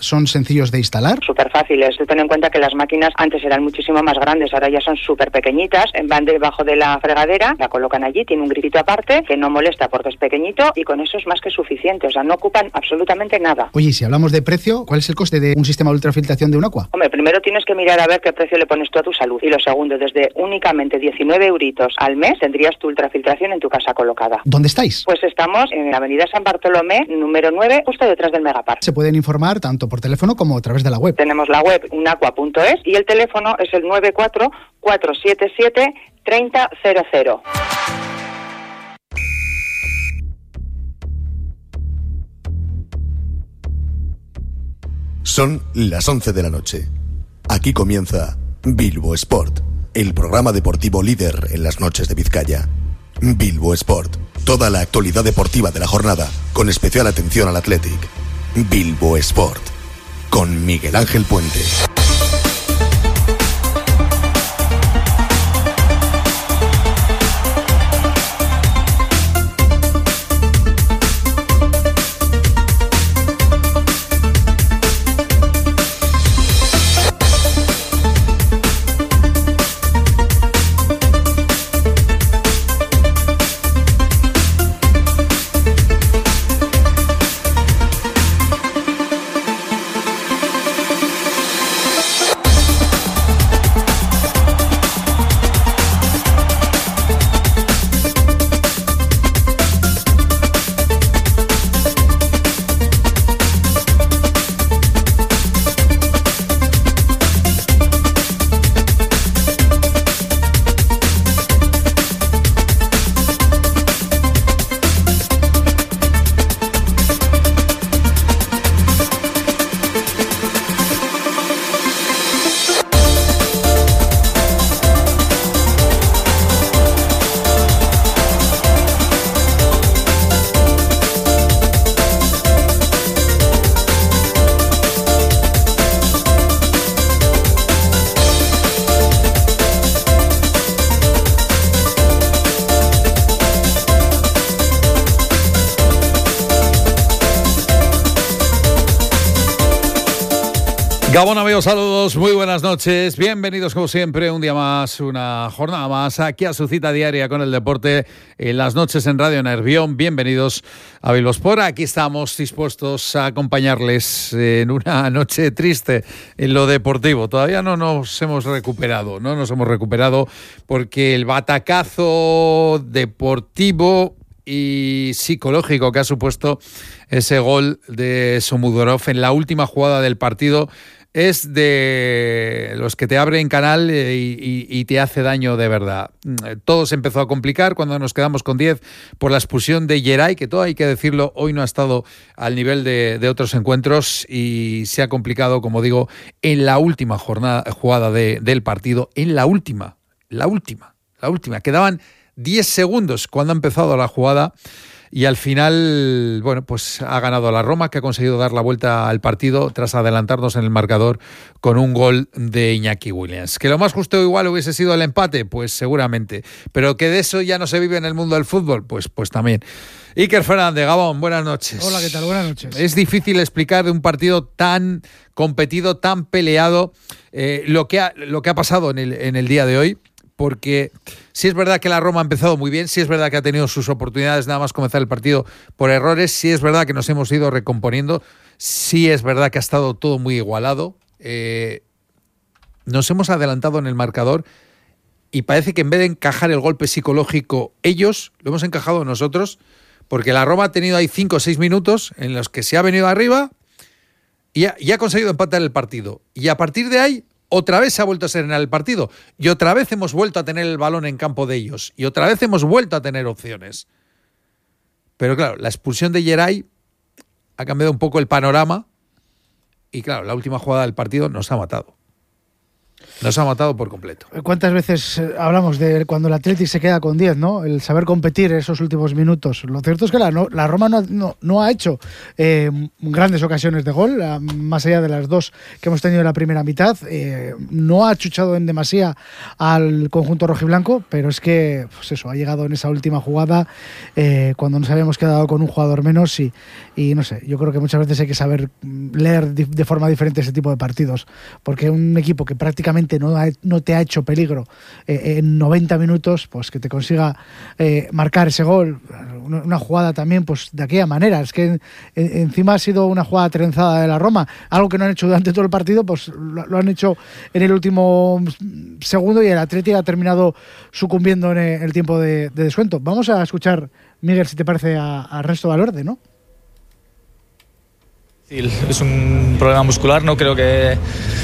¿Son sencillos de instalar? Súper fáciles. Ten en cuenta que las máquinas antes eran muchísimo más grandes, ahora ya son súper pequeñitas, van debajo de la fregadera, la colocan allí, tiene un grifito aparte que no molesta porque es pequeñito y con eso es más que suficiente, o sea, no ocupan absolutamente nada. Oye, y si hablamos de precio, ¿cuál es el coste de un sistema de ultrafiltración de Unaqua? Hombre, primero tienes que mirar a ver qué precio le pones tú a tu salud y lo segundo, desde únicamente 19 euritos al mes tendrías tu ultrafiltración en tu casa colocada. ¿Dónde estáis? Pues estamos en la avenida San Bartolomé, número 9, justo detrás del Megapar. Se pueden informar tanto por teléfono como a través de la web. Tenemos la web unaqua.es y el teléfono es el 94-477-3000. Son las 11 de la noche. Aquí comienza Bilbo Sport, el programa deportivo líder en las noches de Vizcaya. Bilbo Sport, toda la actualidad deportiva de la jornada, con especial atención al Athletic. Bilbo Sport, con Miguel Ángel Puente. Gabón, amigos, saludos, muy buenas noches, bienvenidos como siempre, un día más, una jornada más, aquí a su cita diaria con el deporte en las noches en Radio Nervión. Bienvenidos a Bilbo Sport, aquí estamos dispuestos a acompañarles en una noche triste en lo deportivo. Todavía no nos hemos recuperado porque el batacazo deportivo y psicológico que ha supuesto ese gol de Somodurov en la última jugada del partido es de los que te abren canal y te hace daño de verdad. Todo se empezó a complicar cuando nos quedamos con 10 por la expulsión de Geray, que todo hay que decirlo, hoy no ha estado al nivel de otros encuentros y se ha complicado, como digo, en la última jugada del partido, en la última. Quedaban 10 segundos cuando ha empezado la jugada. Y al final, bueno, pues ha ganado la Roma, que ha conseguido dar la vuelta al partido tras adelantarnos en el marcador con un gol de Iñaki Williams. ¿Que lo más justo igual hubiese sido el empate? Pues seguramente. ¿Pero que de eso ya no se vive en el mundo del fútbol? Pues también. Iker Fernández, Gabón, buenas noches. Hola, ¿qué tal? Buenas noches. Es difícil explicar de un partido tan competido, tan peleado, lo que ha pasado en el día de hoy. Porque sí es verdad que la Roma ha empezado muy bien, sí es verdad que ha tenido sus oportunidades nada más comenzar el partido por errores, sí es verdad que nos hemos ido recomponiendo, sí es verdad que ha estado todo muy igualado, nos hemos adelantado en el marcador y parece que en vez de encajar el golpe psicológico ellos, lo hemos encajado nosotros, porque la Roma ha tenido ahí 5 o 6 minutos en los que se ha venido arriba y ha conseguido empatar el partido. Y a partir de ahí otra vez se ha vuelto a serenar el partido y otra vez hemos vuelto a tener el balón en campo de ellos y otra vez hemos vuelto a tener opciones. Pero claro, la expulsión de Geray ha cambiado un poco el panorama y claro, la última jugada del partido nos ha matado. Nos ha matado por completo. ¿Cuántas veces hablamos de cuando el Athletic se queda con 10, ¿no? El saber competir esos últimos minutos. Lo cierto es que la Roma no ha hecho grandes ocasiones de gol, más allá de las 2 que hemos tenido en la primera mitad. No ha achuchado en demasía al conjunto rojiblanco, pero es que pues eso, ha llegado en esa última jugada cuando nos habíamos quedado con un jugador menos y no sé, yo creo que muchas veces hay que saber leer de forma diferente ese tipo de partidos, porque un equipo que prácticamente no te ha hecho peligro en 90 minutos, pues que te consiga marcar ese gol, una jugada también pues de aquella manera. Es que encima ha sido una jugada trenzada de la Roma, algo que no han hecho durante todo el partido, pues lo han hecho en el último segundo y el Atlético ha terminado sucumbiendo en el tiempo de descuento. Vamos a escuchar, Miguel, si te parece, a Ernesto Valverde, ¿no? Es un problema muscular, no creo que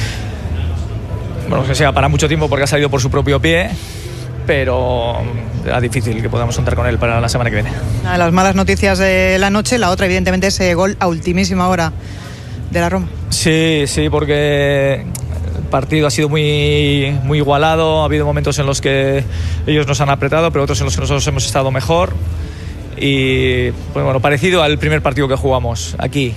sea para mucho tiempo porque ha salido por su propio pie, pero era difícil que podamos contar con él para la semana que viene. Una de las malas noticias de la noche, la otra evidentemente ese gol a ultimísima hora de la Roma. Sí, porque el partido ha sido muy igualado, ha habido momentos en los que ellos nos han apretado, pero otros en los que nosotros hemos estado mejor y pues bueno, parecido al primer partido que jugamos aquí.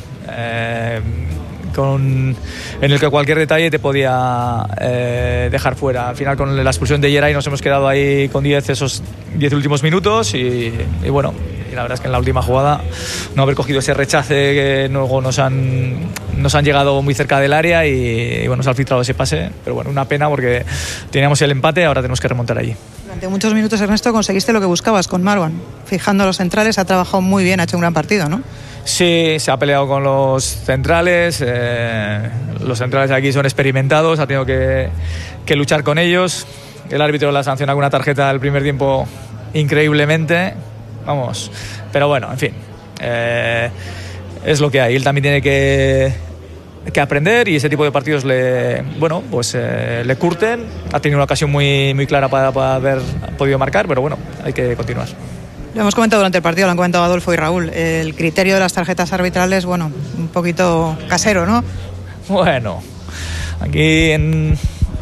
En el que cualquier detalle te podía dejar fuera. Al final con la expulsión de Yeray nos hemos quedado ahí con 10 esos 10 últimos minutos y bueno, y la verdad es que en la última jugada no haber cogido ese rechace que luego nos han llegado muy cerca del área y bueno, nos ha filtrado ese pase, pero bueno, una pena porque teníamos el empate, ahora tenemos que remontar allí. Durante muchos minutos, Ernesto, conseguiste lo que buscabas con Marwan, fijando los centrales, ha trabajado muy bien, ha hecho un gran partido, ¿no? Sí, se ha peleado con los centrales. Los centrales aquí son experimentados, ha tenido que luchar con ellos. El árbitro la sanciona con una tarjeta del primer tiempo increíblemente. Vamos, pero bueno, en fin, es lo que hay. Él también tiene que aprender y ese tipo de partidos le curten. Ha tenido una ocasión muy clara para haber podido marcar, pero bueno, hay que continuar. Lo hemos comentado durante el partido, lo han comentado Adolfo y Raúl. El criterio de las tarjetas arbitrales, bueno, un poquito casero, ¿no? Bueno, aquí en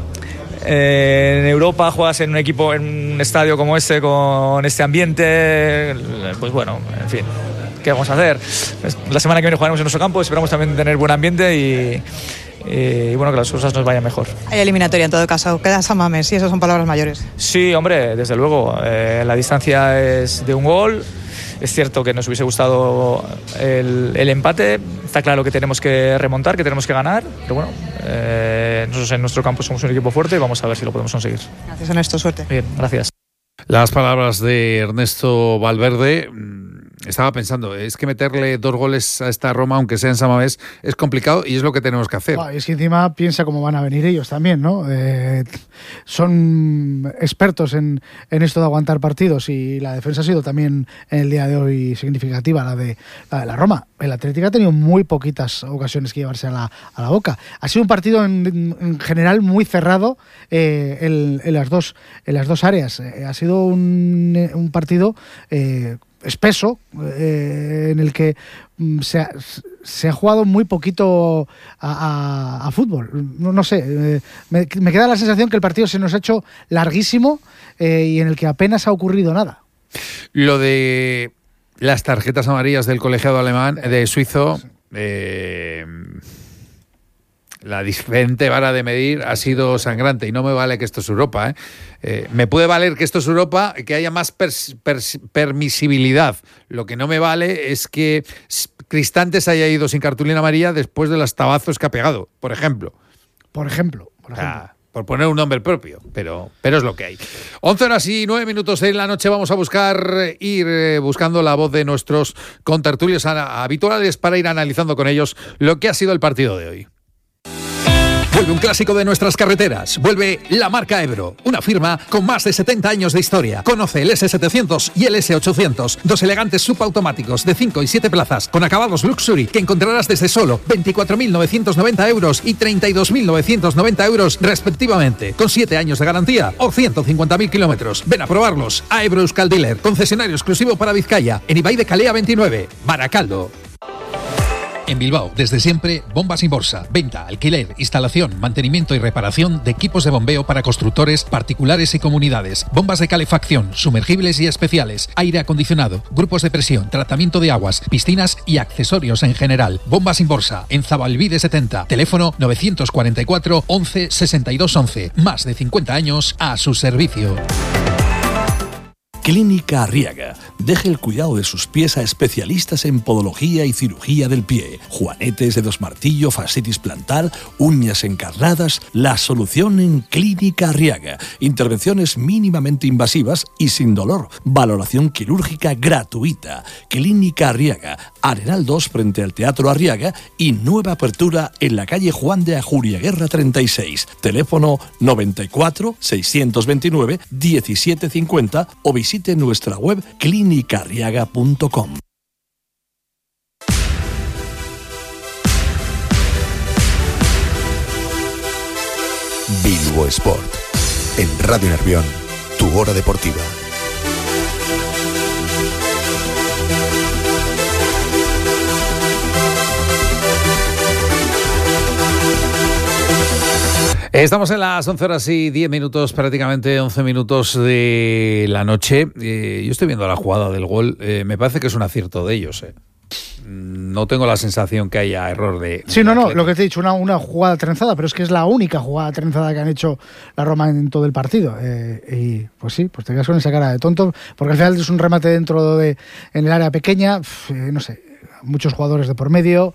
Europa juegas en un equipo, en un estadio como este, con este ambiente, pues bueno, en fin, ¿qué vamos a hacer? La semana que viene jugaremos en nuestro campo, esperamos también tener buen ambiente y bueno, que las cosas nos vayan mejor. Hay eliminatoria en todo caso, queda San Mamés y esas son palabras mayores. Sí, hombre, desde luego, la distancia es de un gol. Es cierto que nos hubiese gustado el empate, está claro que tenemos que remontar, que tenemos que ganar, pero bueno, nosotros en nuestro campo somos un equipo fuerte y vamos a ver si lo podemos conseguir. Gracias, Ernesto, suerte. Bien, gracias. Las palabras de Ernesto Valverde. Estaba pensando, es que meterle 2 goles a esta Roma, aunque sea en San Mamés, es complicado y es lo que tenemos que hacer. Es que encima piensa cómo van a venir ellos también, ¿no? Son expertos en esto de aguantar partidos y la defensa ha sido también en el día de hoy significativa, la de la Roma. El Atlético ha tenido muy poquitas ocasiones que llevarse a la boca. Ha sido un partido en general muy cerrado en las dos áreas. Ha sido un partido espeso, en el que se ha jugado muy poquito a fútbol. No sé, me queda la sensación que el partido se nos ha hecho larguísimo y en el que apenas ha ocurrido nada. Lo de las tarjetas amarillas del colegiado alemán, de suizo, la diferente vara de medir ha sido sangrante y no me vale que esto es Europa. Me puede valer que esto es Europa, que haya más permisibilidad. Lo que no me vale es que Cristante se haya ido sin cartulina amarilla después de los tabazos que ha pegado, por ejemplo. Por ejemplo. Por poner un nombre propio, pero es lo que hay. 11:09 de la noche, vamos a ir buscando la voz de nuestros contertulios habituales para ir analizando con ellos lo que ha sido el partido de hoy. Vuelve un clásico de nuestras carreteras. Vuelve la marca Ebro, una firma con más de 70 años de historia. Conoce el S700 y el S800, 2 elegantes subautomáticos de 5 y 7 plazas, con acabados Luxury, que encontrarás desde solo 24.990 euros y 32.990 euros respectivamente, con 7 años de garantía o 150.000 kilómetros. Ven a probarlos a Ebro Euskal Dealer, concesionario exclusivo para Vizcaya, en Ibai de Calea 29, Baracaldo. En Bilbao, desde siempre, Bombas Inborsa. Venta, alquiler, instalación, mantenimiento y reparación de equipos de bombeo para constructores, particulares y comunidades. Bombas de calefacción, sumergibles y especiales, aire acondicionado, grupos de presión, tratamiento de aguas, piscinas y accesorios en general. Bombas Inborsa, en Zabalbide 70. Teléfono 944 11 62 11. Más de 50 años a su servicio. Clínica Arriaga. Deje el cuidado de sus pies a especialistas en podología y cirugía del pie. Juanetes, dedos martillo, fascitis plantar, uñas encarnadas. La solución en Clínica Arriaga. Intervenciones mínimamente invasivas y sin dolor. Valoración quirúrgica gratuita. Clínica Arriaga. Arenal 2 frente al Teatro Arriaga y nueva apertura en la calle Juan de Ajuriaguerra 36. Teléfono 94 629 1750 o visite nuestra web clinicarriaga.com. Bilbo Sport. En Radio Nervión, tu hora deportiva. Estamos en las 11 horas y 10 minutos, prácticamente 11 minutos de la noche. Yo estoy viendo la jugada del gol. Me parece que es un acierto de ellos. No tengo la sensación que haya error de... Sí, no, lo que te he dicho, una jugada trenzada, pero es que es la única jugada trenzada que han hecho la Roma en todo el partido. Y pues sí, pues te quedas con esa cara de tonto, porque al final es un remate dentro en el área pequeña, no sé, muchos jugadores de por medio...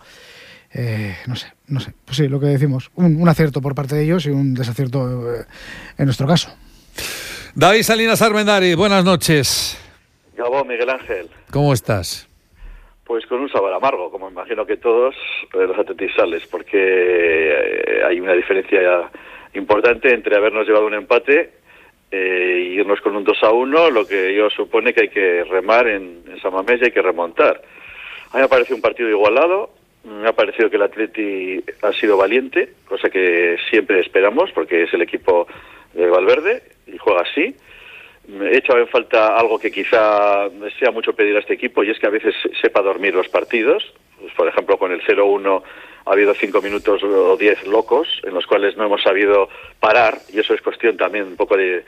no sé, pues sí, lo que decimos, un acierto por parte de ellos y un desacierto en nuestro caso. David Salinas Armendari, buenas noches. Gabón, Miguel Ángel. ¿Cómo estás? Pues con un sabor amargo, como imagino que todos los atletisales, porque hay una diferencia importante entre habernos llevado un empate y irnos con un 2-1, lo que ello supone que hay que remar en San Mamés y hay que remontar. A mí me ha parecido un partido igualado. Me ha parecido que el Atleti ha sido valiente, cosa que siempre esperamos, porque es el equipo de Valverde y juega así. He echado en falta algo que quizá sea mucho pedir a este equipo, y es que a veces sepa dormir los partidos. Pues, por ejemplo, con el 0-1 ha habido 5 minutos o 10 locos, en los cuales no hemos sabido parar, y eso es cuestión también un poco de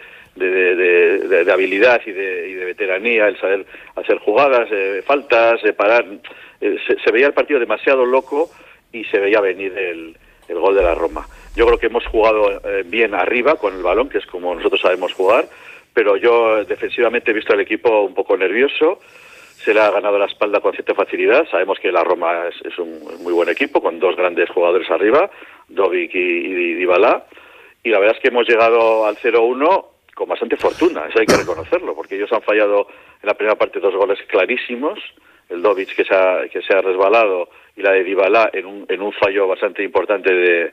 habilidad y de veteranía, el saber hacer jugadas, faltas, parar. Se veía el partido demasiado loco y se veía venir el gol de la Roma. Yo creo que hemos jugado bien arriba con el balón, que es como nosotros sabemos jugar, pero yo defensivamente he visto al equipo un poco nervioso. Se le ha ganado la espalda con cierta facilidad. Sabemos que la Roma es un muy buen equipo, con dos grandes jugadores arriba, Dovic y Dybala, y la verdad es que hemos llegado al 0-1 con bastante fortuna, eso hay que reconocerlo, porque ellos han fallado en la primera parte 2 goles clarísimos, el Dovic que se ha resbalado y la de Dybala en un fallo bastante importante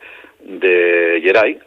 de Geray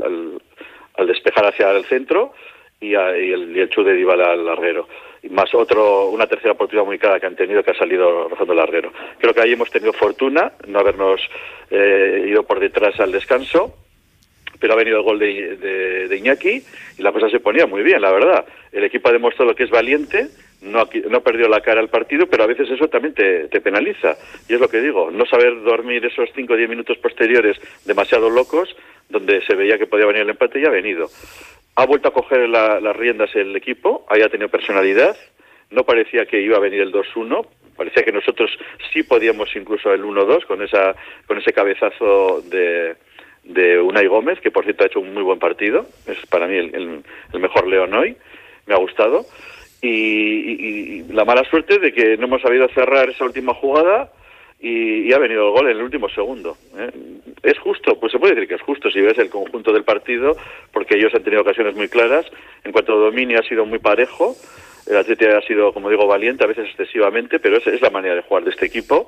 al despejar hacia el centro, y el chute de Dybala al larguero, y más una tercera oportunidad muy clara que han tenido, que ha salido rozando el larguero. Creo que ahí hemos tenido fortuna, no habernos ido por detrás al descanso, pero ha venido el gol de Iñaki y la cosa se ponía muy bien, la verdad. El equipo ha demostrado que es valiente, no perdió la cara al partido, pero a veces eso también te penaliza. Y es lo que digo, no saber dormir esos 5 o 10 minutos posteriores demasiado locos, donde se veía que podía venir el empate, y ha venido. Ha vuelto a coger las riendas el equipo, ahí ha tenido personalidad, no parecía que iba a venir el 2-1, parecía que nosotros sí podíamos incluso el 1-2 con ese cabezazo de Unai Gómez, que por cierto ha hecho un muy buen partido, es para mí el mejor León hoy, me ha gustado, y la mala suerte de que no hemos sabido cerrar esa última jugada y ha venido el gol en el último segundo. ¿Es justo? Pues se puede decir que es justo si ves el conjunto del partido, porque ellos han tenido ocasiones muy claras. En cuanto a dominio ha sido muy parejo, el Atleti ha sido, como digo, valiente, a veces excesivamente, pero es la manera de jugar de este equipo.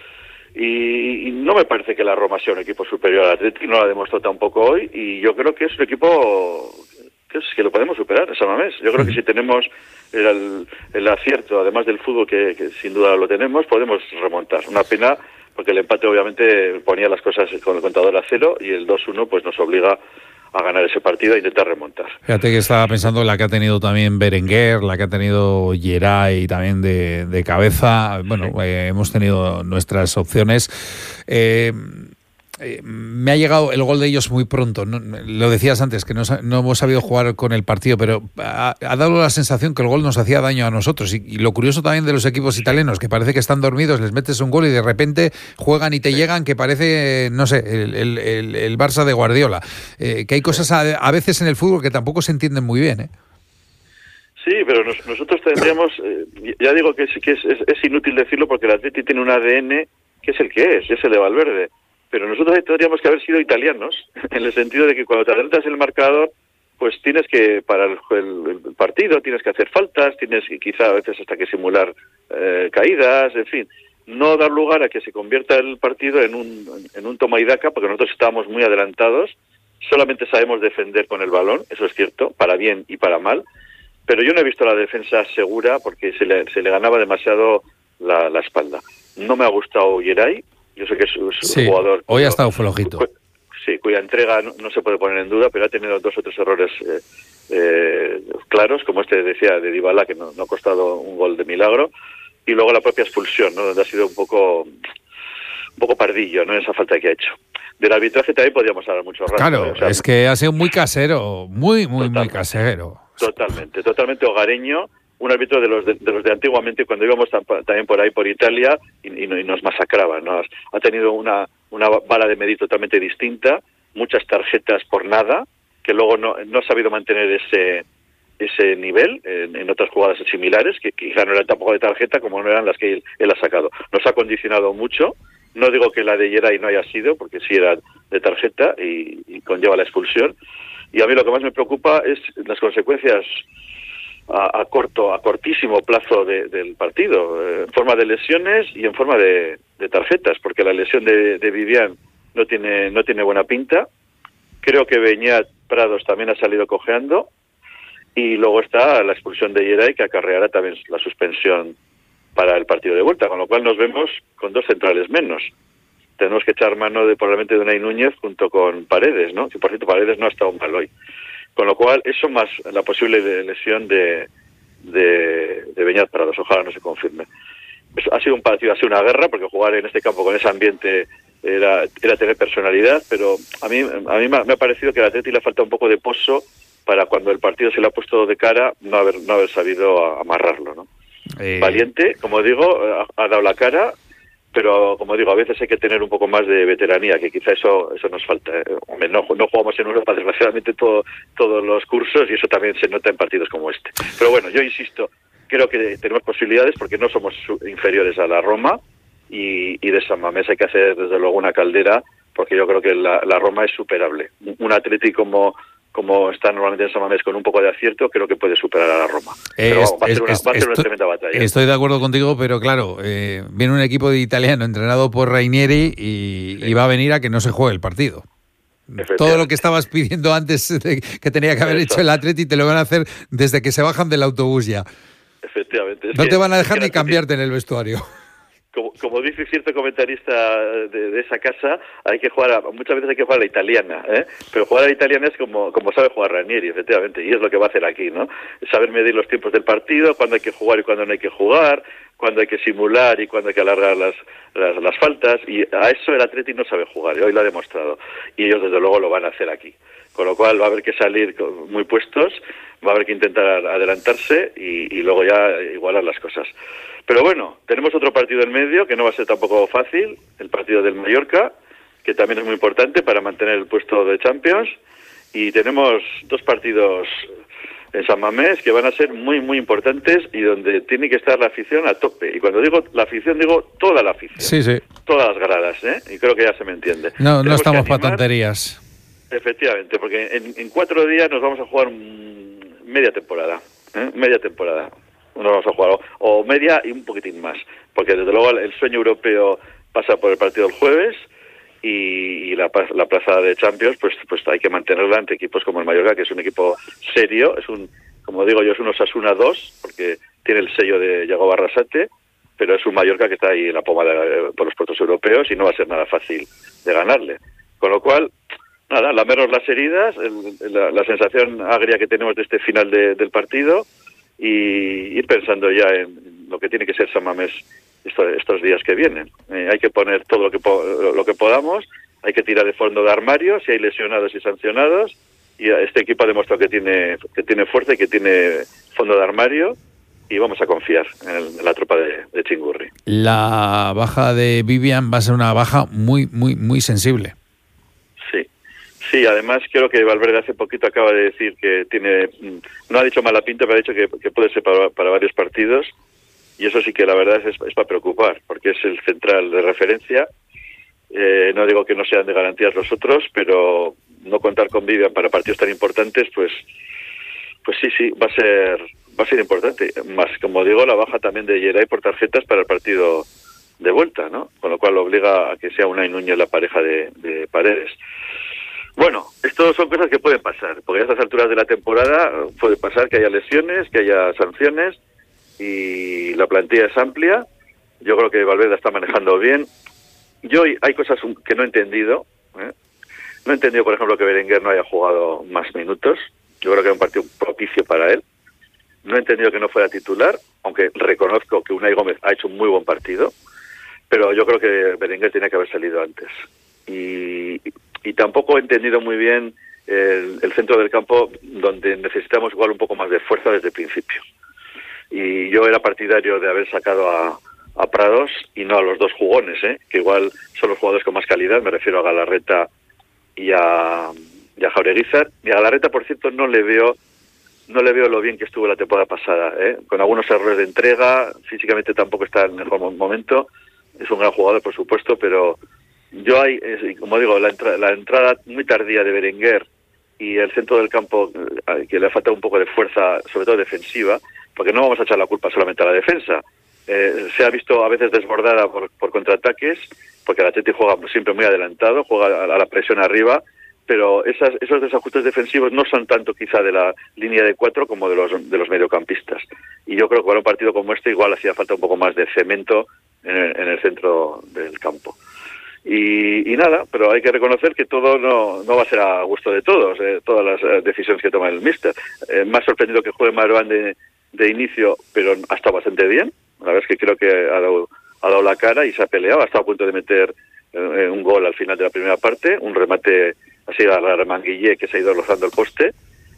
Y no me parece que la Roma sea un equipo superior al Atleti, no lo ha demostrado tampoco hoy, y yo creo que es un equipo que lo podemos superar, San Mamés. Yo creo que si tenemos el acierto, además del fútbol, que sin duda lo tenemos, podemos remontar. Una pena, porque el empate obviamente ponía las cosas con el contador a 0, y el 2-1 pues nos obliga a ganar ese partido e intentar remontar. Fíjate que estaba pensando en la que ha tenido también Berenguer, la que ha tenido Geray también de cabeza. Bueno, hemos tenido nuestras opciones. Me ha llegado el gol de ellos muy pronto. Lo decías antes, que no hemos sabido jugar con el partido, pero ha dado la sensación que el gol nos hacía daño a nosotros. Y lo curioso también de los equipos italianos, que parece que están dormidos, les metes un gol y de repente juegan y te llegan, que parece, no sé, el Barça de Guardiola. Que hay cosas a veces en el fútbol que tampoco se entienden muy bien, ¿eh? Sí, pero nosotros tendríamos, ya digo que es inútil decirlo porque el Atleti tiene un ADN que es el que es el de Valverde. Pero nosotros tendríamos que haber sido italianos, en el sentido de que cuando te adelantas el marcador, pues tienes que, para el partido, tienes que hacer faltas, tienes quizá a veces hasta que simular caídas, en fin. No dar lugar a que se convierta el partido en un toma y daca, porque nosotros estábamos muy adelantados, solamente sabemos defender con el balón, eso es cierto, para bien y para mal, pero yo no he visto la defensa segura porque se le ganaba demasiado la espalda. No me ha gustado Geray. Yo sé que es un jugador... Hoy ha estado flojito. Sí, cuya entrega no se puede poner en duda, pero ha tenido 2 o 3 errores claros, como decía de Dybala, que no ha costado un gol de milagro, y luego la propia expulsión, ¿no? Donde ha sido un poco pardillo, ¿no? Esa falta que ha hecho. Del arbitraje también podríamos hablar mucho rato. Claro, o sea, es que ha sido muy casero, muy casero. Totalmente hogareño. Un árbitro de los de antiguamente, cuando íbamos también por ahí, por Italia, y nos masacraban, ¿no? Ha tenido una vara de medir totalmente distinta, muchas tarjetas por nada, que luego no ha sabido mantener ese nivel en otras jugadas similares, que quizá no eran tampoco de tarjeta como no eran las que él ha sacado. Nos ha condicionado mucho. No digo que la de Geray no haya sido, porque sí era de tarjeta y conlleva la expulsión. Y a mí lo que más me preocupa es las consecuencias a cortísimo plazo del partido, en forma de lesiones y en forma de tarjetas, porque la lesión de Vivian no tiene buena pinta. Creo que Beñat Prados también ha salido cojeando, y luego está la expulsión de Geray, que acarreará también la suspensión para el partido de vuelta, con lo cual nos vemos con 2 centrales menos. Tenemos que echar mano probablemente de Unai Núñez junto con Paredes, ¿no? Que por cierto Paredes no ha estado mal hoy. Con lo cual, eso más la posible lesión de Beñat Prados, ojalá no se confirme. Ha sido un partido, ha sido una guerra, porque jugar en este campo con ese ambiente era tener personalidad, pero a mí me ha parecido que al Atleti le falta un poco de pozo para cuando el partido se le ha puesto de cara no haber sabido amarrarlo, ¿no? Valiente, como digo, ha dado la cara, pero como digo, a veces hay que tener un poco más de veteranía, que quizá eso nos falta. Hombre, no jugamos en Europa, desgraciadamente, todos los cursos, y eso también se nota en partidos como este. Pero bueno, yo insisto, creo que tenemos posibilidades porque no somos inferiores a la Roma, y de San Mamés hay que hacer desde luego una caldera, porque yo creo que la Roma es superable. Un Atlético como está normalmente en San Mamés con un poco de acierto, creo que puede superar a la Roma. Pero vamos, va a ser una tremenda batalla. Estoy de acuerdo contigo, pero claro, viene un equipo de italiano entrenado por Ranieri y va a venir a que no se juegue el partido. Todo lo que estabas pidiendo antes que tenía que haber hecho el Atleti te lo van a hacer desde que se bajan del autobús ya. Efectivamente. No te van a dejar ni cambiarte en el vestuario. Como dice cierto comentarista de esa casa, muchas veces hay que jugar a la italiana, pero jugar a la italiana es como sabe jugar Ranieri, efectivamente, y es lo que va a hacer aquí, ¿no? Saber medir los tiempos del partido, cuándo hay que jugar y cuándo no hay que jugar, cuándo hay que simular y cuándo hay que alargar las faltas, y a eso el Atleti no sabe jugar, y hoy lo ha demostrado, y ellos desde luego lo van a hacer aquí. Con lo cual va a haber que salir muy puestos, va a haber que intentar adelantarse y luego ya igualar las cosas. Pero bueno, tenemos otro partido en medio que no va a ser tampoco fácil, el partido del Mallorca, que también es muy importante para mantener el puesto de Champions, y tenemos 2 partidos en San Mamés que van a ser muy muy importantes y donde tiene que estar la afición a tope. Y cuando digo la afición, digo toda la afición. Sí. Todas las gradas, y creo que ya se me entiende. No estamos para tonterías. Efectivamente, porque en 4 días nos vamos a jugar media temporada. Media temporada. Nos vamos a jugar, o media y un poquitín más. Porque desde luego el sueño europeo pasa por el partido del jueves, y la plaza de Champions pues hay que mantenerla ante equipos como el Mallorca, que es un equipo serio, como digo yo, es un Osasuna 2, porque tiene el sello de Yago Barrasate, pero es un Mallorca que está ahí en la pomada por los puestos europeos y no va a ser nada fácil de ganarle. Con lo cual, nada, lamernos las heridas, la sensación agria que tenemos de este final del partido y ir pensando ya en lo que tiene que ser San Mamés estos días que vienen. Hay que poner todo lo que podamos, hay que tirar de fondo de armario si hay lesionados y sancionados, y este equipo ha demostrado que tiene fuerza y que tiene fondo de armario, y vamos a confiar en la tropa de Chingurri. La baja de Vivian va a ser una baja muy, muy, muy sensible. Sí, además creo que Valverde hace poquito acaba de decir que no ha dicho mala pinta, pero ha dicho que puede ser para varios partidos, y eso sí que la verdad es para preocupar, porque es el central de referencia. No digo que no sean de garantías los otros, pero no contar con Vivian para partidos tan importantes, pues sí, va a ser importante. Más, como digo, la baja también de Geray por tarjetas para el partido de vuelta, ¿no? Con lo cual obliga a que sea Unai Núñez la pareja de Paredes. Bueno, esto son cosas que pueden pasar, porque a estas alturas de la temporada puede pasar que haya lesiones, que haya sanciones, y la plantilla es amplia. Yo creo que Valverde está manejando bien. Hay cosas que no he entendido. No he entendido, por ejemplo, que Berenguer no haya jugado más minutos. Yo creo que era un partido propicio para él. No he entendido que no fuera titular, aunque reconozco que Unai Gómez ha hecho un muy buen partido, pero yo creo que Berenguer tenía que haber salido antes. Y tampoco he entendido muy bien el centro del campo, donde necesitamos igual un poco más de fuerza desde el principio. Y yo era partidario de haber sacado a Prados y no a los dos jugones, que igual son los jugadores con más calidad. Me refiero a Galarreta y a Jaureguizar. Y a Galarreta, por cierto, no le veo lo bien que estuvo la temporada pasada, con algunos errores de entrega. Físicamente tampoco está en el mejor momento. Es un gran jugador, por supuesto, pero como digo, la entrada muy tardía de Berenguer y el centro del campo, que le falta un poco de fuerza, sobre todo defensiva, porque no vamos a echar la culpa solamente a la defensa. Se ha visto a veces desbordada por contraataques, porque el Atleti juega siempre muy adelantado, juega a la presión arriba, pero esos desajustes defensivos no son tanto quizá de la línea de 4 como de los mediocampistas. Y yo creo que para un partido como este igual hacía falta un poco más de cemento en el centro del campo. Y nada, pero hay que reconocer que todo no va a ser a gusto de todos, todas las decisiones que toma el míster. Me ha sorprendido que juegue Marouane de inicio, pero ha estado bastante bien. La verdad es que creo que ha dado la cara y se ha peleado. Ha estado a punto de meter un gol al final de la primera parte, un remate así a la Remanguillé que se ha ido rozando el poste.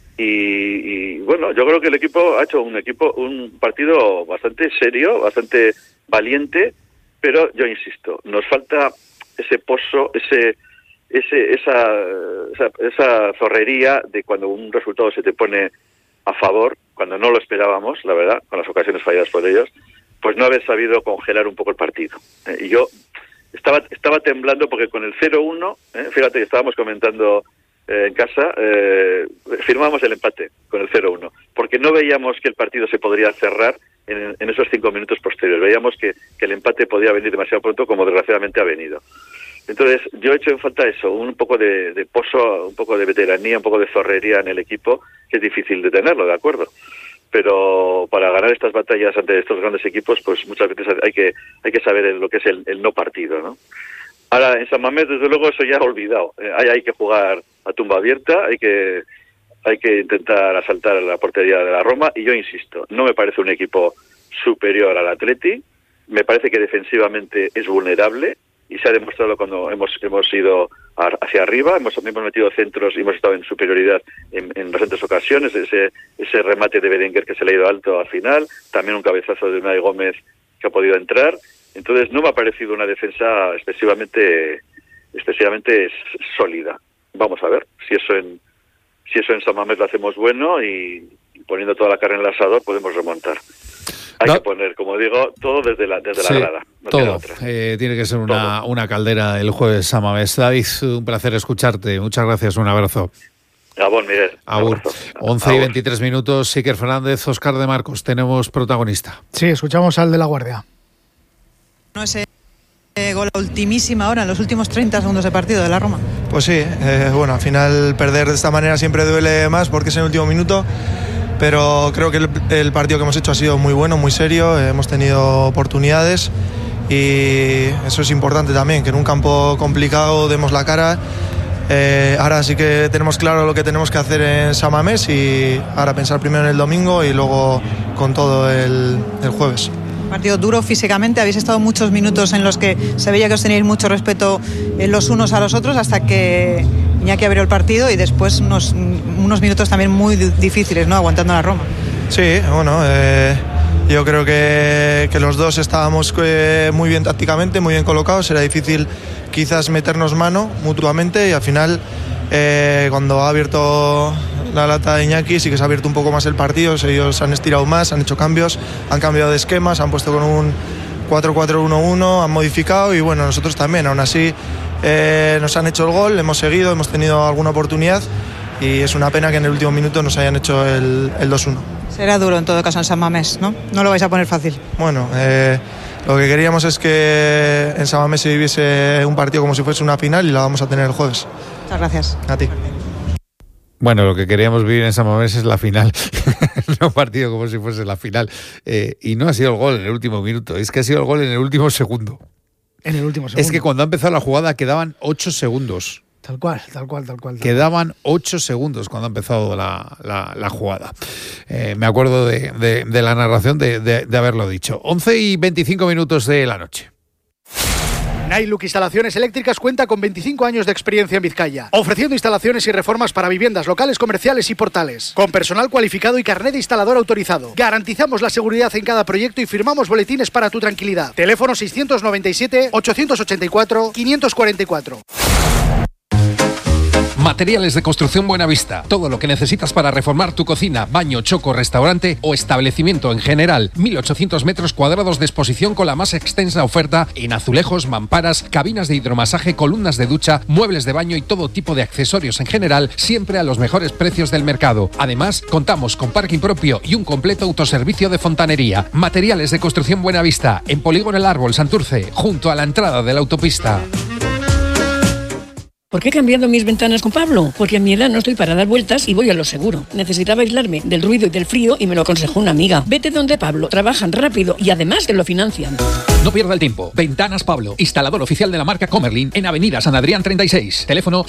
Y bueno, yo creo que el equipo ha hecho un partido bastante serio, bastante valiente, pero yo insisto, nos falta ese pozo, esa zorrería de cuando un resultado se te pone a favor, cuando no lo esperábamos, la verdad, con las ocasiones falladas por ellos, pues no haber sabido congelar un poco el partido. Y yo estaba temblando porque con el 0-1, fíjate, estábamos comentando en casa, firmamos el empate con el 0-1, porque no veíamos que el partido se podría cerrar en esos 5 minutos posteriores. Veíamos que el empate podía venir demasiado pronto, como desgraciadamente ha venido. Entonces, yo he hecho en falta eso, un poco de pozo, un poco de veteranía, un poco de zorrería en el equipo, que es difícil de tenerlo, ¿de acuerdo? Pero para ganar estas batallas ante estos grandes equipos, pues muchas veces hay que saber lo que es el no partido, ¿no? Ahora, en San Mamés, desde luego, eso ya ha olvidado. Hay que jugar a tumba abierta, hay que intentar asaltar la portería de la Roma, y yo insisto, no me parece un equipo superior al Atleti, me parece que defensivamente es vulnerable, y se ha demostrado cuando hemos ido hacia arriba, hemos metido centros y hemos estado en superioridad en bastantes ocasiones. Ese remate de Berenguer que se le ha ido alto al final, también un cabezazo de Unai Gómez que ha podido entrar. Entonces no me ha parecido una defensa excesivamente sólida. Vamos a ver si eso en San Mamés lo hacemos bueno, y poniendo toda la carne en el asador podemos remontar. Hay que poner, como digo, todo desde la grada. No todo. Tiene que ser una caldera el jueves San Mamés. David, un placer escucharte. Muchas gracias, un abrazo. Abur, Miguel. Abur. 11 y 23 minutos. Iker Fernández, Óscar de Marcos. Tenemos protagonista. Sí, escuchamos al de La Guardia. No ese gol a ultimísima hora, en los últimos 30 segundos de partido de la Roma. Pues sí, bueno, al final perder de esta manera siempre duele más porque es en el último minuto. Pero creo que el partido que hemos hecho ha sido muy bueno, muy serio, hemos tenido oportunidades y eso es importante también, que en un campo complicado demos la cara Ahora sí que tenemos claro lo que tenemos que hacer en San Mamés y ahora pensar primero en el domingo y luego con todo el jueves. Partido duro físicamente, habéis estado muchos minutos en los que se veía que os teníais mucho respeto los unos a los otros hasta que Iñaki abrió el partido y después unos minutos también muy difíciles, ¿no? Aguantando la Roma. Sí, bueno, yo creo que los dos estábamos muy bien tácticamente, muy bien colocados, era difícil quizás meternos mano mutuamente y al final cuando ha abierto la lata de Iñaki sí que se ha abierto un poco más el partido, ellos han estirado más, han hecho cambios, han cambiado de esquemas, han puesto con un 4-4-1-1, han modificado y bueno, nosotros también, aún así nos han hecho el gol, hemos seguido, hemos tenido alguna oportunidad y es una pena que en el último minuto nos hayan hecho el 2-1. Será duro en todo caso en San Mamés, ¿no? No lo vais a poner fácil. Bueno, lo que queríamos es que en San Mamés se viviese un partido como si fuese una final y la vamos a tener el jueves. Muchas gracias. A ti. Bueno, lo que queríamos vivir en San Mamés es la final, no un partido como si fuese la final. Y no ha sido el gol en el último minuto, es que ha sido el gol en el último segundo. En el último segundo. Es que cuando ha empezado la jugada quedaban 8 segundos. Tal cual. Quedaban 8 segundos cuando ha empezado la jugada. Me acuerdo de la narración de haberlo dicho. 11:25 de la noche. Nailuk Instalaciones Eléctricas cuenta con 25 años de experiencia en Vizcaya, ofreciendo instalaciones y reformas para viviendas, locales, comerciales y portales, con personal cualificado y carnet de instalador autorizado. Garantizamos la seguridad en cada proyecto y firmamos boletines para tu tranquilidad. Teléfono 697-884-544. Materiales de Construcción Buenavista. Todo lo que necesitas para reformar tu cocina, baño, choco, restaurante o establecimiento en general. 1.800 metros cuadrados de exposición con la más extensa oferta en azulejos, mamparas, cabinas de hidromasaje, columnas de ducha, muebles de baño y todo tipo de accesorios en general, siempre a los mejores precios del mercado. Además, contamos con parking propio y un completo autoservicio de fontanería. Materiales de Construcción Buenavista, en Polígono El Árbol, Santurce, junto a la entrada de la autopista. ¿Por qué he cambiado mis ventanas con Pablo? Porque a mi edad no estoy para dar vueltas y voy a lo seguro. Necesitaba aislarme del ruido y del frío y me lo aconsejó una amiga. Vete donde Pablo, trabajan rápido y además te lo financian. No pierda el tiempo. Ventanas Pablo, instalador oficial de la marca Comerlin en Avenida San Adrián 36. Teléfono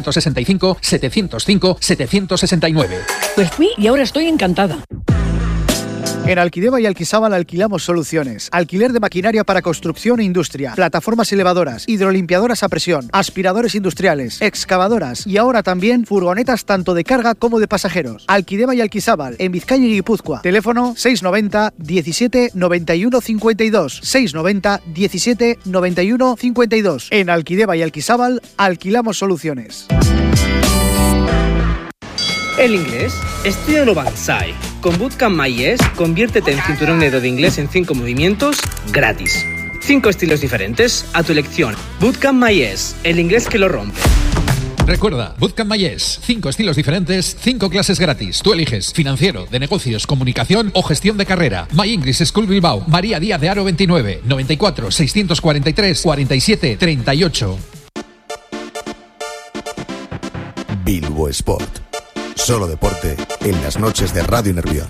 665-705-769. Pues fui y ahora estoy encantada. En Alquideva y Alquisábal alquilamos soluciones. Alquiler de maquinaria para construcción e industria, plataformas elevadoras, hidrolimpiadoras a presión, aspiradores industriales, excavadoras y ahora también furgonetas tanto de carga como de pasajeros. Alquideva y Alquisábal, en Vizcaya y Guipúzcoa. Teléfono 690 17 91 52. 690 17 91 52. En Alquideva y Alquisábal alquilamos soluciones. El inglés, estudialo Banzai. Con Bootcamp MyES, conviértete en cinturón negro de inglés en 5 movimientos gratis. 5 estilos diferentes a tu elección. Bootcamp MyES, el inglés que lo rompe. Recuerda, Bootcamp MyES, 5 estilos diferentes, 5 clases gratis. Tú eliges financiero, de negocios, comunicación o gestión de carrera. My English School Bilbao, María Díaz de Haro 29, 94 643 47 38. Bilbo Sport. Solo deporte en las noches de Radio Nervión.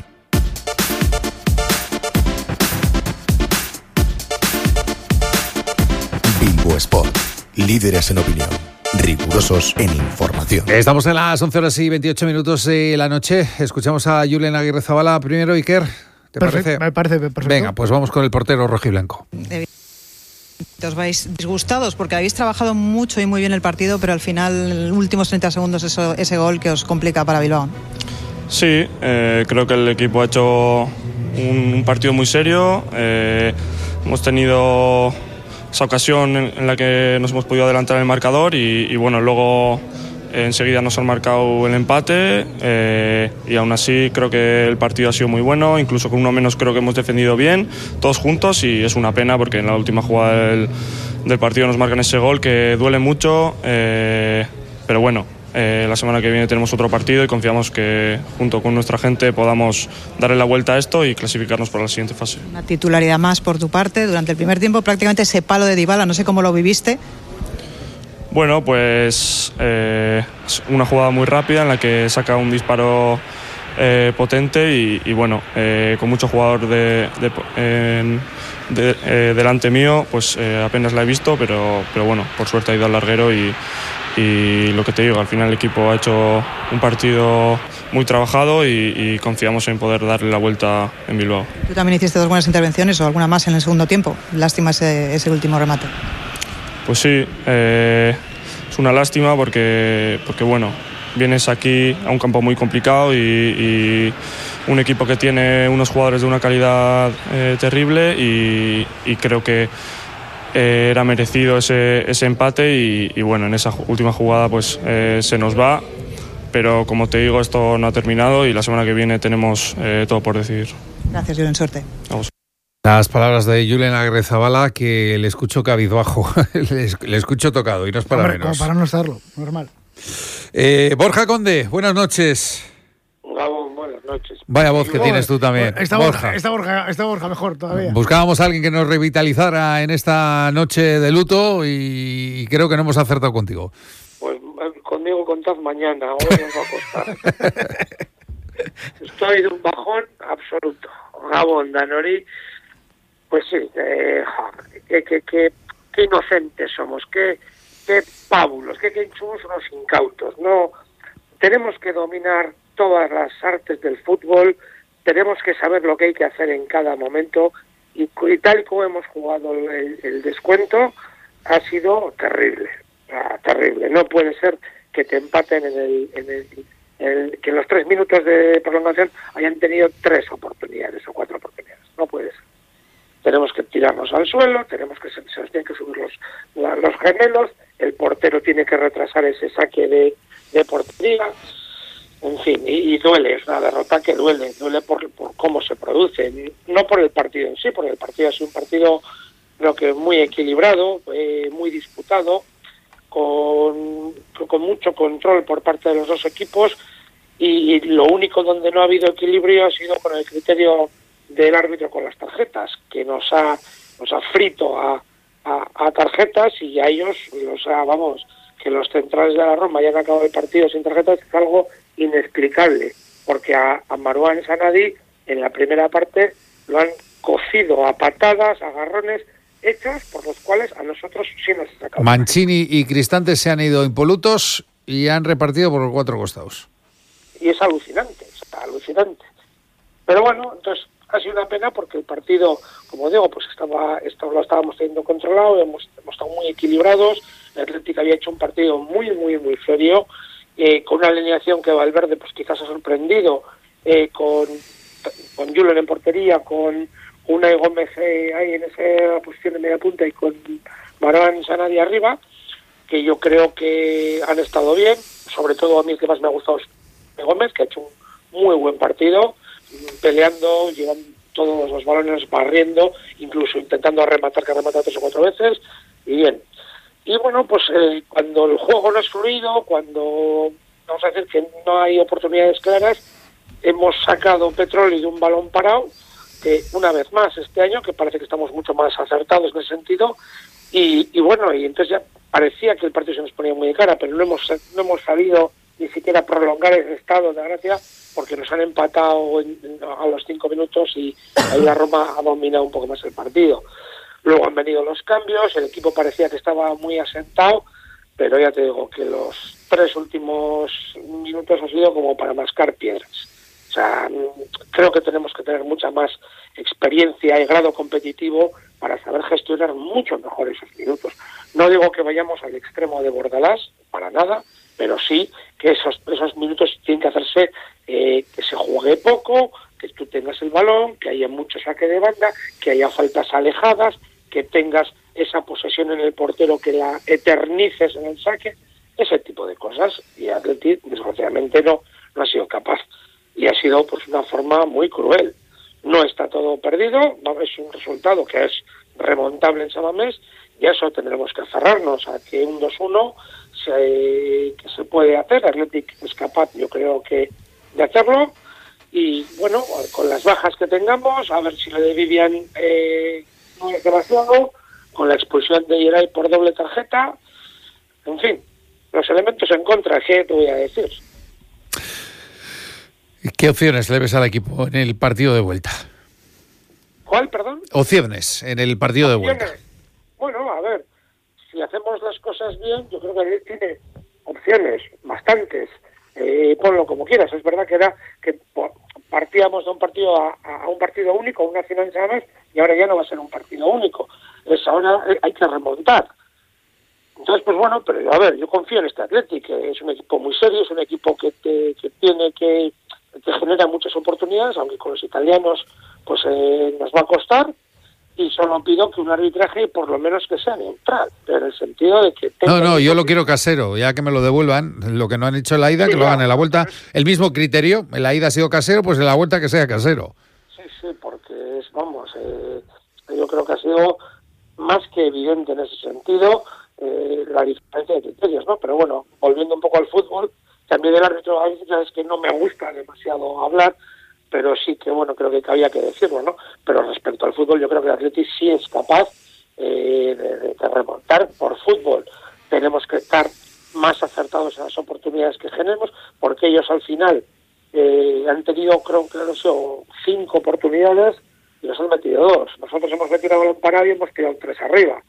Bilbo Sport. Líderes en opinión. Rigurosos en información. Estamos en las 11:28 de la noche. Escuchamos a Julen Aguirrezabala primero. Iker, ¿te parece? Me parece perfecto. Venga, pues vamos con el portero rojiblanco. Os vais disgustados porque habéis trabajado mucho y muy bien el partido, pero al final, en los últimos 30 segundos, ese gol que os complica para Bilbao. Sí, creo que el equipo ha hecho un partido muy serio. Hemos tenido esa ocasión en la que nos hemos podido adelantar en el marcador y bueno, luego enseguida nos han marcado el empate y aún así creo que el partido ha sido muy bueno, incluso con uno menos creo que hemos defendido bien, todos juntos, y es una pena porque en la última jugada del partido nos marcan ese gol que duele mucho, pero bueno, la semana que viene tenemos otro partido y confiamos que junto con nuestra gente podamos darle la vuelta a esto y clasificarnos para la siguiente fase. Una titularidad más por tu parte durante el primer tiempo, prácticamente ese palo de Dybala, no sé cómo lo viviste. Bueno, pues es una jugada muy rápida en la que saca un disparo potente y bueno, con mucho jugador delante mío, pues apenas la he visto, pero bueno, por suerte ha ido al larguero y y lo que te digo, al final el equipo ha hecho un partido muy trabajado y confiamos en poder darle la vuelta en Bilbao. Tú también hiciste 2 buenas intervenciones o alguna más en el segundo tiempo. Lástima ese último remate. Pues sí, es una lástima porque bueno, vienes aquí a un campo muy complicado y un equipo que tiene unos jugadores de una calidad terrible y creo que era merecido ese empate y bueno, en esa última jugada pues se nos va, pero como te digo, esto no ha terminado y la semana que viene tenemos todo por decidir. Gracias, Julen, suerte. Vamos. Las palabras de Julen Agrezabala, que le escucho cabizbajo, le escucho tocado y no es para menos. Como para no estarlo, normal. Borja Conde, buenas noches. Gabón, buenas noches. Vaya voz que tienes tú también. Esta Borja mejor todavía. Buscábamos a alguien que nos revitalizara en esta noche de luto y creo que no hemos acertado contigo. Pues conmigo contad mañana, hoy os va a costar. Estoy de un bajón absoluto. Gabón, Danori, pues sí, qué inocentes somos, qué pábulos, qué somos unos incautos. No, tenemos que dominar todas las artes del fútbol, tenemos que saber lo que hay que hacer en cada momento y tal y como hemos jugado el descuento ha sido terrible, terrible. No puede ser que te empaten que en los 3 minutos de prolongación hayan tenido 3 oportunidades o 4 oportunidades. No puede ser. Tenemos que tirarnos al suelo, se nos tienen que subir los gemelos, el portero tiene que retrasar ese saque de portería. En fin, y duele, es una derrota que duele por cómo se produce, no por el partido en sí, porque el partido ha sido un partido creo que muy equilibrado, muy disputado, con mucho control por parte de los dos equipos y lo único donde no ha habido equilibrio ha sido con el criterio del árbitro con las tarjetas, que nos ha frito a tarjetas y a ellos, que los centrales de la Roma hayan acabado el partido sin tarjetas es algo inexplicable, porque a Marouane Sanadi en la primera parte lo han cocido a patadas, agarrones hechos por los cuales a nosotros sí nos ha sacado. Mancini y Cristante se han ido impolutos y han repartido por los 4 costados. Y es alucinante, alucinante. Pero bueno, entonces ha sido una pena porque el partido, como digo, pues lo estábamos teniendo controlado, hemos estado muy equilibrados. El Atlético había hecho un partido muy, muy, muy serio, con una alineación que Valverde pues quizás ha sorprendido, con Julen en portería, con Unai Gómez ahí en esa posición de media punta y con Marouane Sanadi arriba, que yo creo que han estado bien. Sobre todo a mí el que más me ha gustado es Unai Gómez, que ha hecho un muy buen partido, peleando, llevando todos los balones, barriendo, incluso intentando rematar, que ha rematado 3 o 4 veces, y bien. Y bueno, pues cuando el juego no es fluido, cuando vamos a decir que no hay oportunidades claras, hemos sacado petróleo de un balón parado, que una vez más este año, que parece que estamos mucho más acertados en ese sentido, y bueno, y entonces ya parecía que el partido se nos ponía muy de cara, pero no hemos sabido ni siquiera prolongar ese estado de gracia, porque nos han empatado a los 5 minutos y ahí la Roma ha dominado un poco más el partido. Luego han venido los cambios, el equipo parecía que estaba muy asentado, pero ya te digo que los 3 últimos minutos ha sido como para mascar piedras. O sea, creo que tenemos que tener mucha más experiencia y grado competitivo para saber gestionar mucho mejor esos minutos. No digo que vayamos al extremo de Bordalás, para nada, pero sí que esos minutos tienen que hacerse, que se juegue poco, que tú tengas el balón, que haya mucho saque de banda, que haya faltas alejadas, que tengas esa posesión en el portero, que la eternices en el saque, ese tipo de cosas. Y Atleti, desgraciadamente, no ha sido capaz. Y ha sido pues una forma muy cruel. No está todo perdido, es un resultado que es remontable en Samamés, y a eso tendremos que aferrarnos, a que un 2-1 que se puede hacer. Athletic es capaz, yo creo, que de hacerlo. Y bueno, con las bajas que tengamos, a ver si lo de Vivian no es demasiado, con la expulsión de Yeray por doble tarjeta, en fin, los elementos en contra, ¿qué te voy a decir? ¿Qué opciones le ves al equipo en el partido de vuelta? ¿Cuál, perdón? Opciones en el partido de vuelta. Bueno, a ver, si hacemos las cosas bien, yo creo que tiene opciones, bastantes, ponlo como quieras. Es verdad que partíamos de un partido a un partido único, una final nada más, y ahora ya no va a ser un partido único. Ahora hay que remontar. Entonces, pues bueno, pero a ver, yo confío en este Athletic, que es un equipo muy serio, es un equipo que genera muchas oportunidades, aunque con los italianos pues nos va a costar, y solo pido que un arbitraje por lo menos que sea neutral, pero en el sentido de que... No, yo lo quiero casero, ya que me lo devuelvan, lo que no han hecho en la ida, sí, que lo hagan en la vuelta, el mismo criterio, en la ida ha sido casero, pues en la vuelta que sea casero. Sí, porque yo creo que ha sido más que evidente en ese sentido la diferencia de criterios, ¿no? Pero bueno, volviendo un poco al fútbol, también del árbitro, a veces es que no me gusta demasiado hablar, pero sí que, bueno, creo que había que decirlo, ¿no? Pero respecto al fútbol, yo creo que el Athletic sí es capaz de remontar por fútbol. Tenemos que estar más acertados en las oportunidades que generemos, porque ellos al final han tenido, creo que no sé, 5 oportunidades y nos han metido 2. Nosotros hemos metido a balón parado y hemos tirado 3 arriba.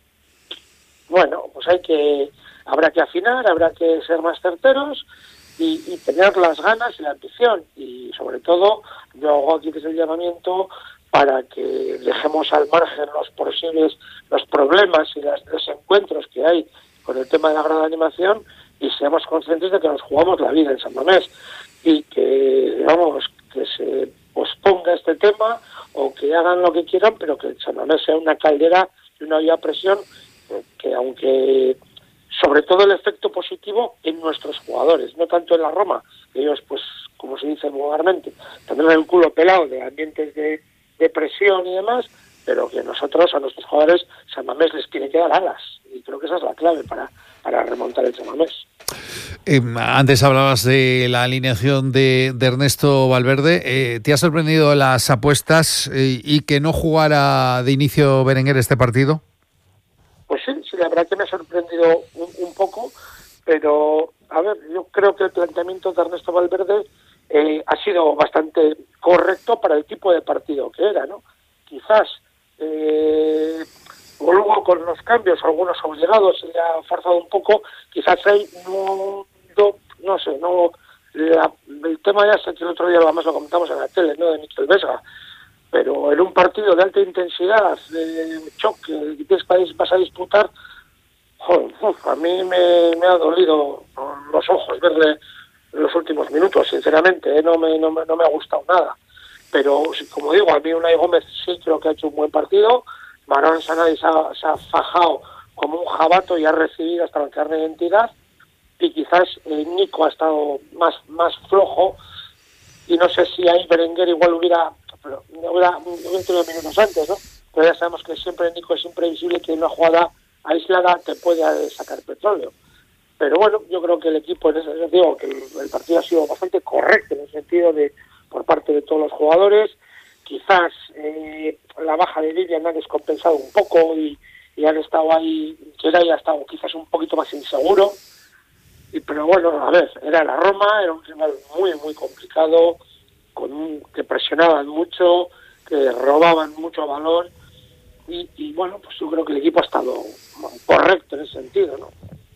Bueno, pues habrá que afinar, habrá que ser más certeros y tener las ganas y la ambición. Y sobre todo, yo hago aquí desde el llamamiento para que dejemos al margen los problemas y los desencuentros que hay con el tema de la gran animación y seamos conscientes de que nos jugamos la vida en San Mamés y que se posponga este tema o que hagan lo que quieran, pero que San Mamés sea una caldera y una olla a presión que aunque sobre todo el efecto positivo en nuestros jugadores, no tanto en la Roma, que ellos pues como se dice vulgarmente, tendrán el culo pelado de ambientes de presión y demás, pero que nosotros a nuestros jugadores San Mamés les tiene que dar alas y creo que esa es la clave para remontar el San Mamés. Antes hablabas de la alineación de Ernesto Valverde. ¿Te ha sorprendido las apuestas y que no jugara de inicio Berenguer este partido? Pues sí, la verdad que me ha sorprendido un poco, pero a ver, yo creo que el planteamiento de Ernesto Valverde ha sido bastante correcto para el tipo de partido que era, ¿no? Quizás luego con los cambios, algunos obligados, se le ha forzado un poco, quizás ahí no sé, el tema ya sé que el otro día además lo comentamos en la tele, ¿no?, de Miquel Vesga, pero en un partido de alta intensidad, de choque, que vas a disputar, joder, a mí me ha dolido los ojos verle en los últimos minutos, sinceramente, no me ha gustado nada. Pero, como digo, a mí Unai Gómez sí creo que ha hecho un buen partido, Marón Sanadi se ha fajado como un jabato y ha recibido hasta la carne de identidad, y quizás Nico ha estado más flojo, y no sé si ahí Berenguer igual hubiera tenido minutos antes, ¿no? Pero ya sabemos que siempre Nico es imprevisible, que en una jugada aislada te puede sacar petróleo. Pero bueno, yo creo que el equipo, en ese sentido, que el partido ha sido bastante correcto en el sentido de por parte de todos los jugadores. Quizás la baja de Vivian ha descompensado un poco y han estado ahí, Geray ha estado quizás un poquito más inseguro. Pero bueno, a ver, era la Roma, era un rival muy, muy complicado, que presionaban mucho, que robaban mucho balón y bueno, pues yo creo que el equipo ha estado correcto en ese sentido, ¿no?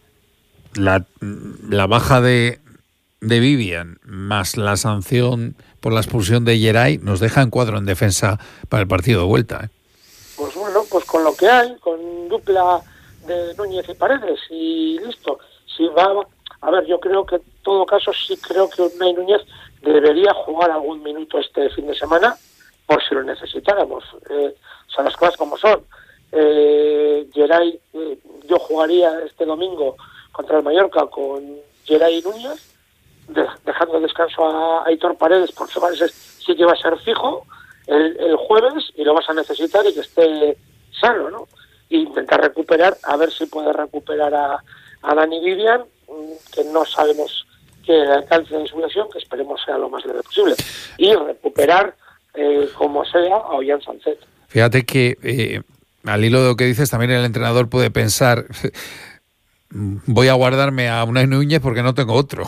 La baja de Vivian más la sanción por la expulsión de Geray nos deja en cuadro en defensa para el partido de vuelta, ¿eh? Pues bueno, pues con lo que hay, con dupla de Núñez y Paredes y listo. Si va, a ver, yo creo que en todo caso sí creo que Unai Núñez debería jugar algún minuto este fin de semana por si lo necesitáramos. Son las cosas como son. Geray, yo jugaría este domingo contra el Mallorca con Geray y Núñez, dejando descanso a Aitor Paredes, porque sí que va a ser fijo el jueves y lo vas a necesitar y que esté sano, ¿no? E intentar recuperar, a ver si puede recuperar a Dani Vivian, que no sabemos que el alcance de su lesión, que esperemos sea lo más leve posible, y recuperar como sea a Ollán Sánchez. Fíjate que al hilo de lo que dices, también el entrenador puede pensar, voy a guardarme a Unai Núñez porque no tengo otro.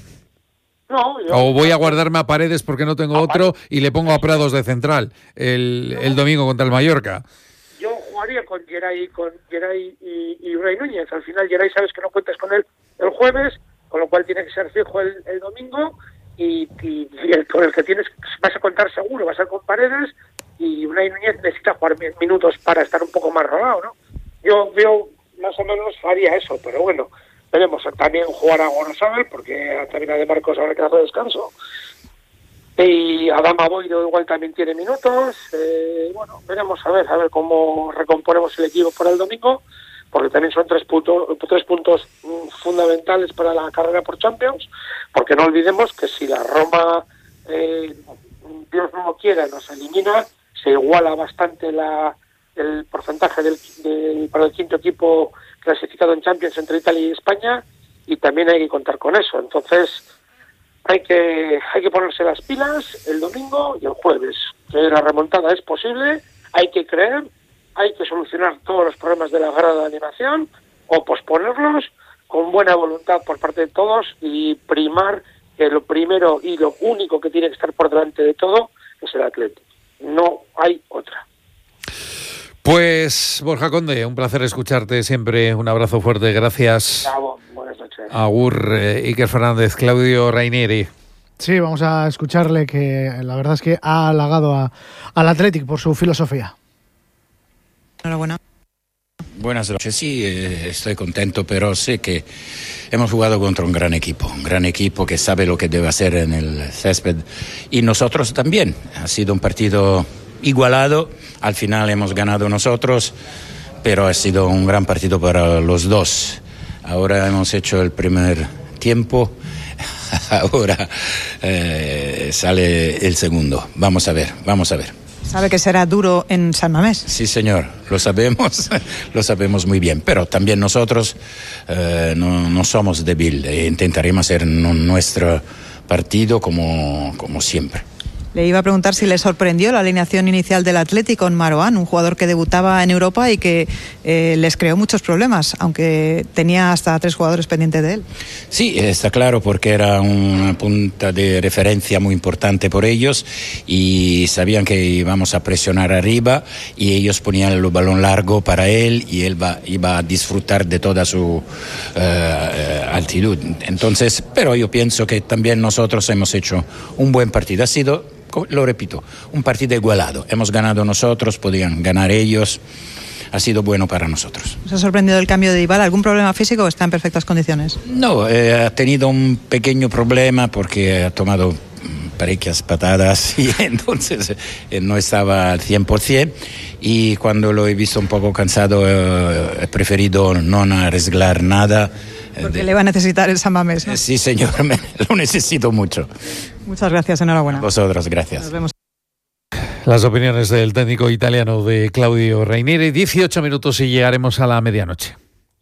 O voy a guardarme a Paredes porque no tengo otro y le pongo a Prados de central el domingo contra el Mallorca. Yo jugaría con Geray y Unai Núñez. Al final Geray sabes que no cuentas con él el jueves, con lo cual tiene que ser fijo el domingo, y el con el que vas a contar seguro va a ser con Paredes, y Unai Núñez necesita jugar minutos para estar un poco más rodado, ¿no? Yo veo, más o menos haría eso, pero bueno, veremos. También jugará Gorosabel, porque también a De Marcos habrá que hacer descanso. Y Adama Boiro igual también tiene minutos. Bueno, veremos a ver cómo recomponemos el equipo para el domingo, porque también son tres puntos fundamentales para la carrera por Champions, porque no olvidemos que si la Roma, Dios no lo quiera, nos elimina, se iguala bastante el porcentaje para el quinto equipo clasificado en Champions entre Italia y España, y también hay que contar con eso. Entonces hay que ponerse las pilas el domingo y el jueves, que la remontada es posible, hay que creer, hay que solucionar todos los problemas de la grada de animación o posponerlos con buena voluntad por parte de todos, y primar que lo primero y lo único que tiene que estar por delante de todo es el Atlético. No hay otra. Pues Borja Conde, un placer escucharte siempre, un abrazo fuerte, gracias. Bravo, buenas noches. Agur, Iker Fernández, Claudio Rainieri. Sí, vamos a escucharle, que la verdad es que ha halagado al Athletic por su filosofía. Enhorabuena. Buenas noches, sí, estoy contento, pero sé que hemos jugado contra un gran equipo que sabe lo que debe hacer en el césped, y nosotros también. Ha sido un partido igualado, al final hemos ganado nosotros, pero ha sido un gran partido para los dos. Ahora hemos hecho el primer tiempo, ahora sale el segundo. Vamos a ver. Sabe que será duro en San Mamés. Sí, señor, lo sabemos muy bien, pero también nosotros no somos débiles, intentaremos hacer nuestro partido como siempre. Le iba a preguntar si le sorprendió la alineación inicial del Atlético con Marouane, un jugador que debutaba en Europa y que les creó muchos problemas, aunque tenía hasta 3 jugadores pendientes de él. Sí, está claro, porque era una punta de referencia muy importante por ellos, y sabían que íbamos a presionar arriba y ellos ponían el balón largo para él, y él iba a disfrutar de toda su altitud. Entonces, pero yo pienso que también nosotros hemos hecho un buen partido. Ha sido, lo repito, un partido igualado. Hemos ganado nosotros, podían ganar ellos. Ha sido bueno para nosotros. ¿Os ha sorprendido el cambio de Dybala? ¿Algún problema físico o está en perfectas condiciones? No, ha tenido un pequeño problema porque ha tomado varias patadas y entonces no estaba al 100%, y cuando lo he visto un poco cansado he preferido no arriesgar nada. Porque le va a necesitar el San Mamés, ¿no? Sí, señor, lo necesito mucho. Muchas gracias, enhorabuena. Vosotros, gracias. Nos vemos. Las opiniones del técnico italiano de Claudio Rainieri. 18 minutos y llegaremos a la medianoche.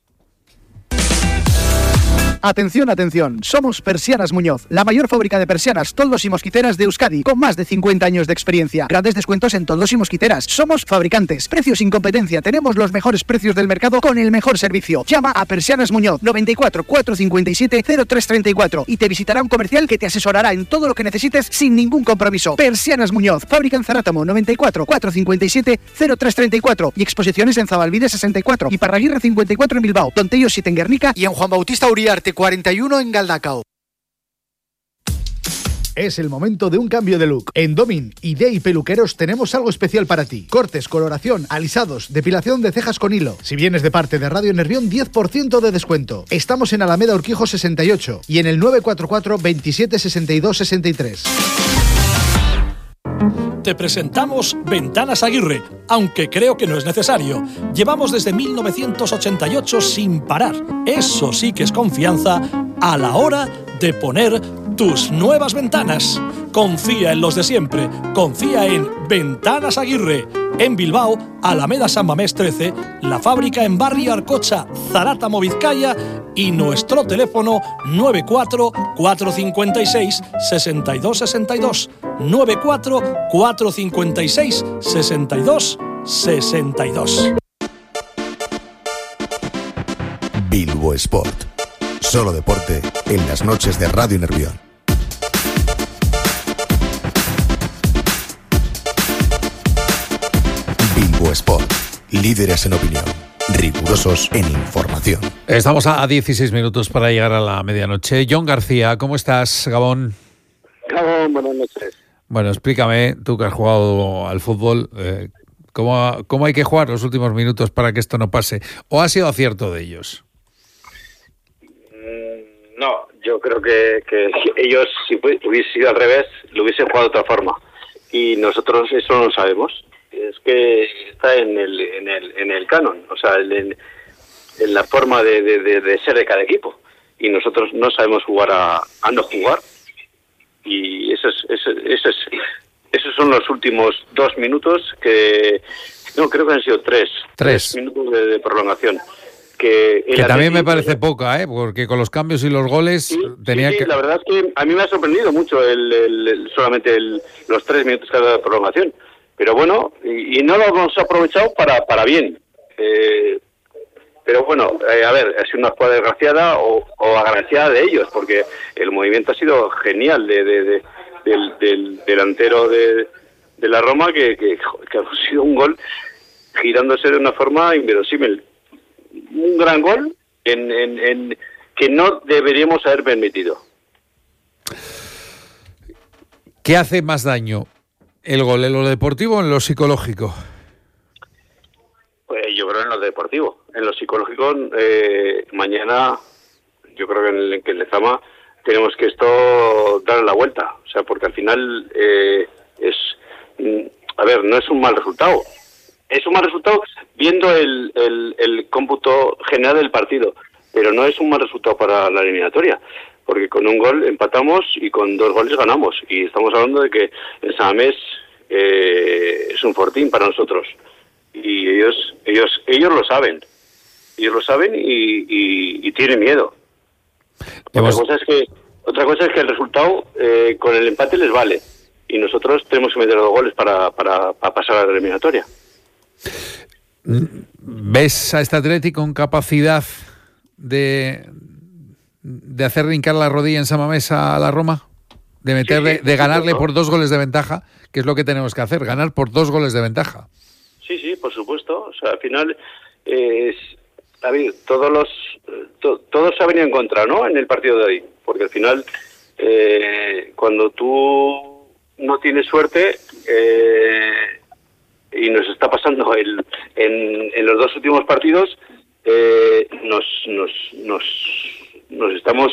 Atención, atención, somos Persianas Muñoz, la mayor fábrica de persianas, toldos y mosquiteras de Euskadi, con más de 50 años de experiencia. Grandes descuentos en toldos y mosquiteras. Somos fabricantes, precios sin competencia, tenemos los mejores precios del mercado con el mejor servicio. Llama a Persianas Muñoz, 94 457 0334, y te visitará un comercial que te asesorará en todo lo que necesites sin ningún compromiso. Persianas Muñoz, fábrica en Zarátamo, 94 457 0334, y exposiciones en Zabalbide 64 y Parraguirre 54 en Bilbao, Don Tello 7 en Guernica y en Juan Bautista Uriarte 41 en Galdacao. Es el momento de un cambio de look. En Domin y Day Peluqueros tenemos algo especial para ti. Cortes, coloración, alisados, depilación de cejas con hilo. Si vienes de parte de Radio Nervión, 10% de descuento. Estamos en Alameda Urquijo 68 y en el 944 27 62 63. Te presentamos Ventanas Aguirre, aunque creo que no es necesario. Llevamos desde 1988 sin parar. Eso sí que es confianza a la hora de poner tus nuevas ventanas. Confía en los de siempre. Confía en Ventanas Aguirre. En Bilbao, Alameda San Mamés 13, la fábrica en Barrio Arcocha, Zarátamo, Vizcaya, y nuestro teléfono 94 456 62 62, 94 456 62 62. Bilbo Sport. Solo deporte en las noches de Radio Nervión. Bilbo Sport. Líderes en opinión. rigurosos en información. Estamos a 16 minutos para llegar a la medianoche. John García, ¿cómo estás, Gabón? Gabón, buenas noches. Bueno, explícame, tú que has jugado al fútbol, ¿cómo hay que jugar los últimos minutos para que esto no pase? ¿O ha sido acierto de ellos? No, yo creo que ellos, si hubiese sido al revés, lo hubiesen jugado de otra forma. Y nosotros eso no lo sabemos. Es que está en el canon, o sea, en la forma de ser de cada equipo. Y nosotros no sabemos jugar a no jugar. Y esos son los últimos 2 minutos no, creo que han sido 3 minutos de prolongación. Que también me parece poca, porque con los cambios y los goles que... La verdad es que a mí me ha sorprendido mucho solamente los 3 minutos de prolongación. Pero bueno, y no lo hemos aprovechado para bien. Pero bueno, a ver, ha sido una jugada desgraciada o agraciada de ellos, porque el movimiento ha sido genial del delantero de la Roma, que ha sido un gol girándose de una forma inverosímil. Un gran gol que no deberíamos haber permitido. ¿Qué hace más daño? ¿El gol en lo deportivo o en lo psicológico? Pues yo creo en lo deportivo. En lo psicológico, mañana, yo creo que en Lezama tenemos que darle la vuelta. O sea, porque al final no es un mal resultado. Es un mal resultado viendo el cómputo general del partido, pero no es un mal resultado para la eliminatoria, porque con un gol empatamos y con 2 goles ganamos, y estamos hablando de que el San Mamés es un fortín para nosotros, y ellos lo saben, y tienen miedo. Otra cosa es que el resultado con el empate les vale, y nosotros tenemos que meter 2 goles para pasar a la eliminatoria. ¿Ves a este Atleti con capacidad de hacer rincar la rodilla en San Mamés a la Roma? De ganarle por 2 goles de ventaja, que es lo que tenemos que hacer, ganar por 2 goles de ventaja. Sí, por supuesto. O sea, al final todos se han venido en contra, ¿no? En el partido de hoy, porque al final cuando tú no tienes suerte, y nos está pasando en los 2 últimos partidos, nos estamos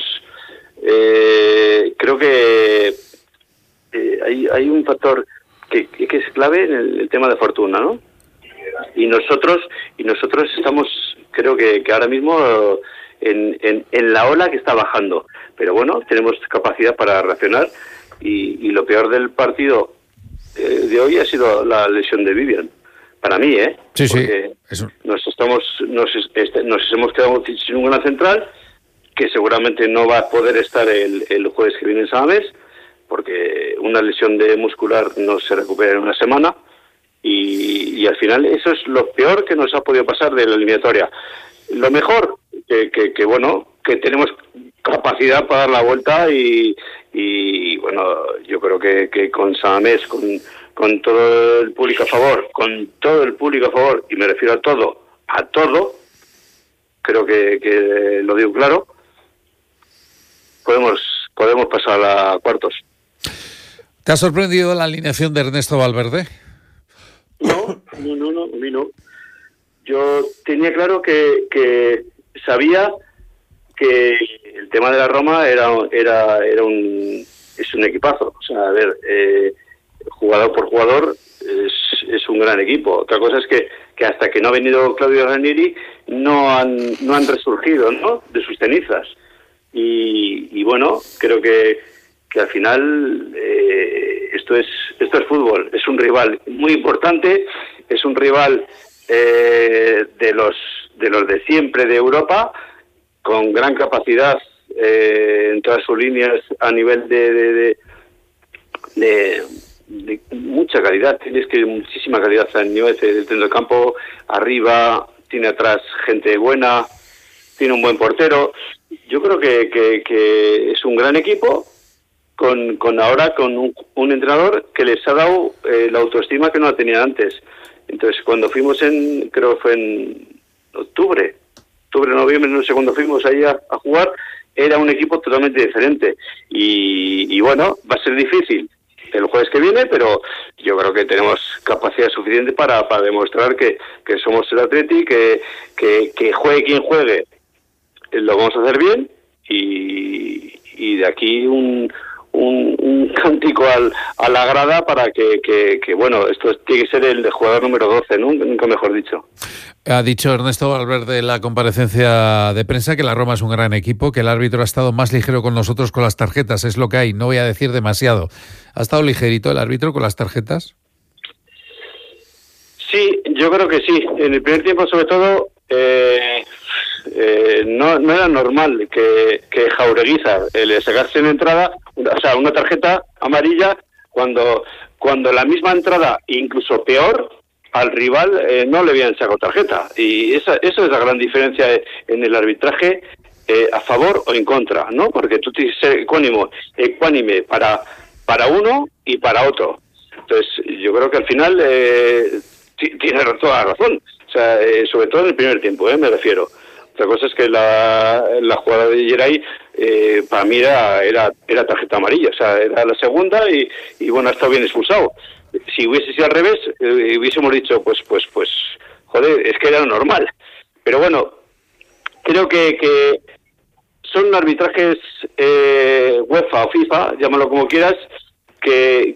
creo que hay un factor que es clave en el tema de fortuna, ¿no? Y nosotros estamos, creo que ahora mismo en la ola que está bajando, pero bueno, tenemos capacidad para reaccionar, y lo peor del partido de hoy ha sido la lesión de Vivian, para mí, Sí, porque eso. nos hemos quedado sin una central, que seguramente no va a poder estar el jueves que viene en San Mamés, porque una lesión de muscular no se recupera en una semana, y al final eso es lo peor que nos ha podido pasar de la eliminatoria. Lo mejor, que tenemos capacidad para dar la vuelta, y bueno, yo creo que con San Mamés, con todo el público a favor, y me refiero a todo, creo que lo digo claro, podemos pasar a cuartos. ¿Te ha sorprendido la alineación de Ernesto Valverde? No, a mí no. Yo tenía claro que sabía que el tema de la Roma es un equipazo. O sea, a ver, jugador por jugador es un gran equipo. Otra cosa es que hasta que no ha venido Claudio Ranieri no han resurgido, ¿no?, de sus cenizas. Y bueno, creo que al final esto es fútbol. Es un rival muy importante, es un rival de los de siempre de Europa, con gran capacidad en todas sus líneas a nivel de mucha calidad. Tienes que muchísima calidad a nivel dentro del campo, arriba, tiene atrás gente buena, tiene un buen portero. Yo creo que es un gran equipo con un entrenador que les ha dado la autoestima que no la tenían antes. Entonces, cuando fuimos creo que fue octubre, noviembre, no sé cuándo fuimos ahí a jugar, era un equipo totalmente diferente. Y bueno, va a ser difícil el jueves que viene, pero yo creo que tenemos capacidad suficiente para demostrar que somos el Atleti, que juegue quien juegue, lo vamos a hacer bien, y de aquí un cántico a la grada para que bueno, esto tiene que ser el de jugador número 12, ¿no? Nunca mejor dicho. Ha dicho Ernesto Valverde en la comparecencia de prensa que la Roma es un gran equipo, que el árbitro ha estado más ligero con nosotros con las tarjetas, es lo que hay, no voy a decir demasiado. ¿Ha estado ligerito el árbitro con las tarjetas? Sí, yo creo que sí. En el primer tiempo, sobre todo, no era normal que Jaureguizar le sacase en entrada, o sea, una tarjeta amarilla cuando la misma entrada, incluso peor, al rival no le habían sacado tarjeta. Y eso es la gran diferencia en el arbitraje, a favor o en contra, ¿no? Porque tú tienes que ser ecuánime para uno y para otro. Entonces, yo creo que al final tiene toda la razón. O sea, sobre todo en el primer tiempo, me refiero. Otra cosa es que la jugada de Geray para mí era tarjeta amarilla, o sea, era la segunda y bueno, ha estado bien expulsado. Si hubiese sido al revés, hubiésemos dicho, pues, joder, es que era normal. Pero bueno, creo que son arbitrajes UEFA o FIFA, llámalo como quieras, que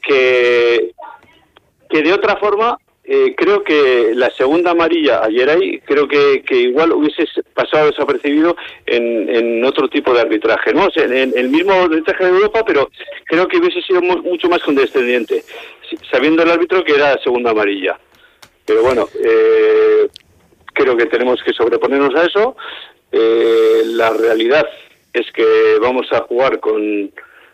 de otra forma, creo que la segunda amarilla ayer ahí, creo que igual hubiese pasado desapercibido en otro tipo de arbitraje, ¿no? O sea, en el mismo arbitraje de Europa, pero creo que hubiese sido mucho más condescendiente, sabiendo el árbitro que era segunda amarilla. Pero bueno, creo que tenemos que sobreponernos a eso. La realidad es que vamos a jugar con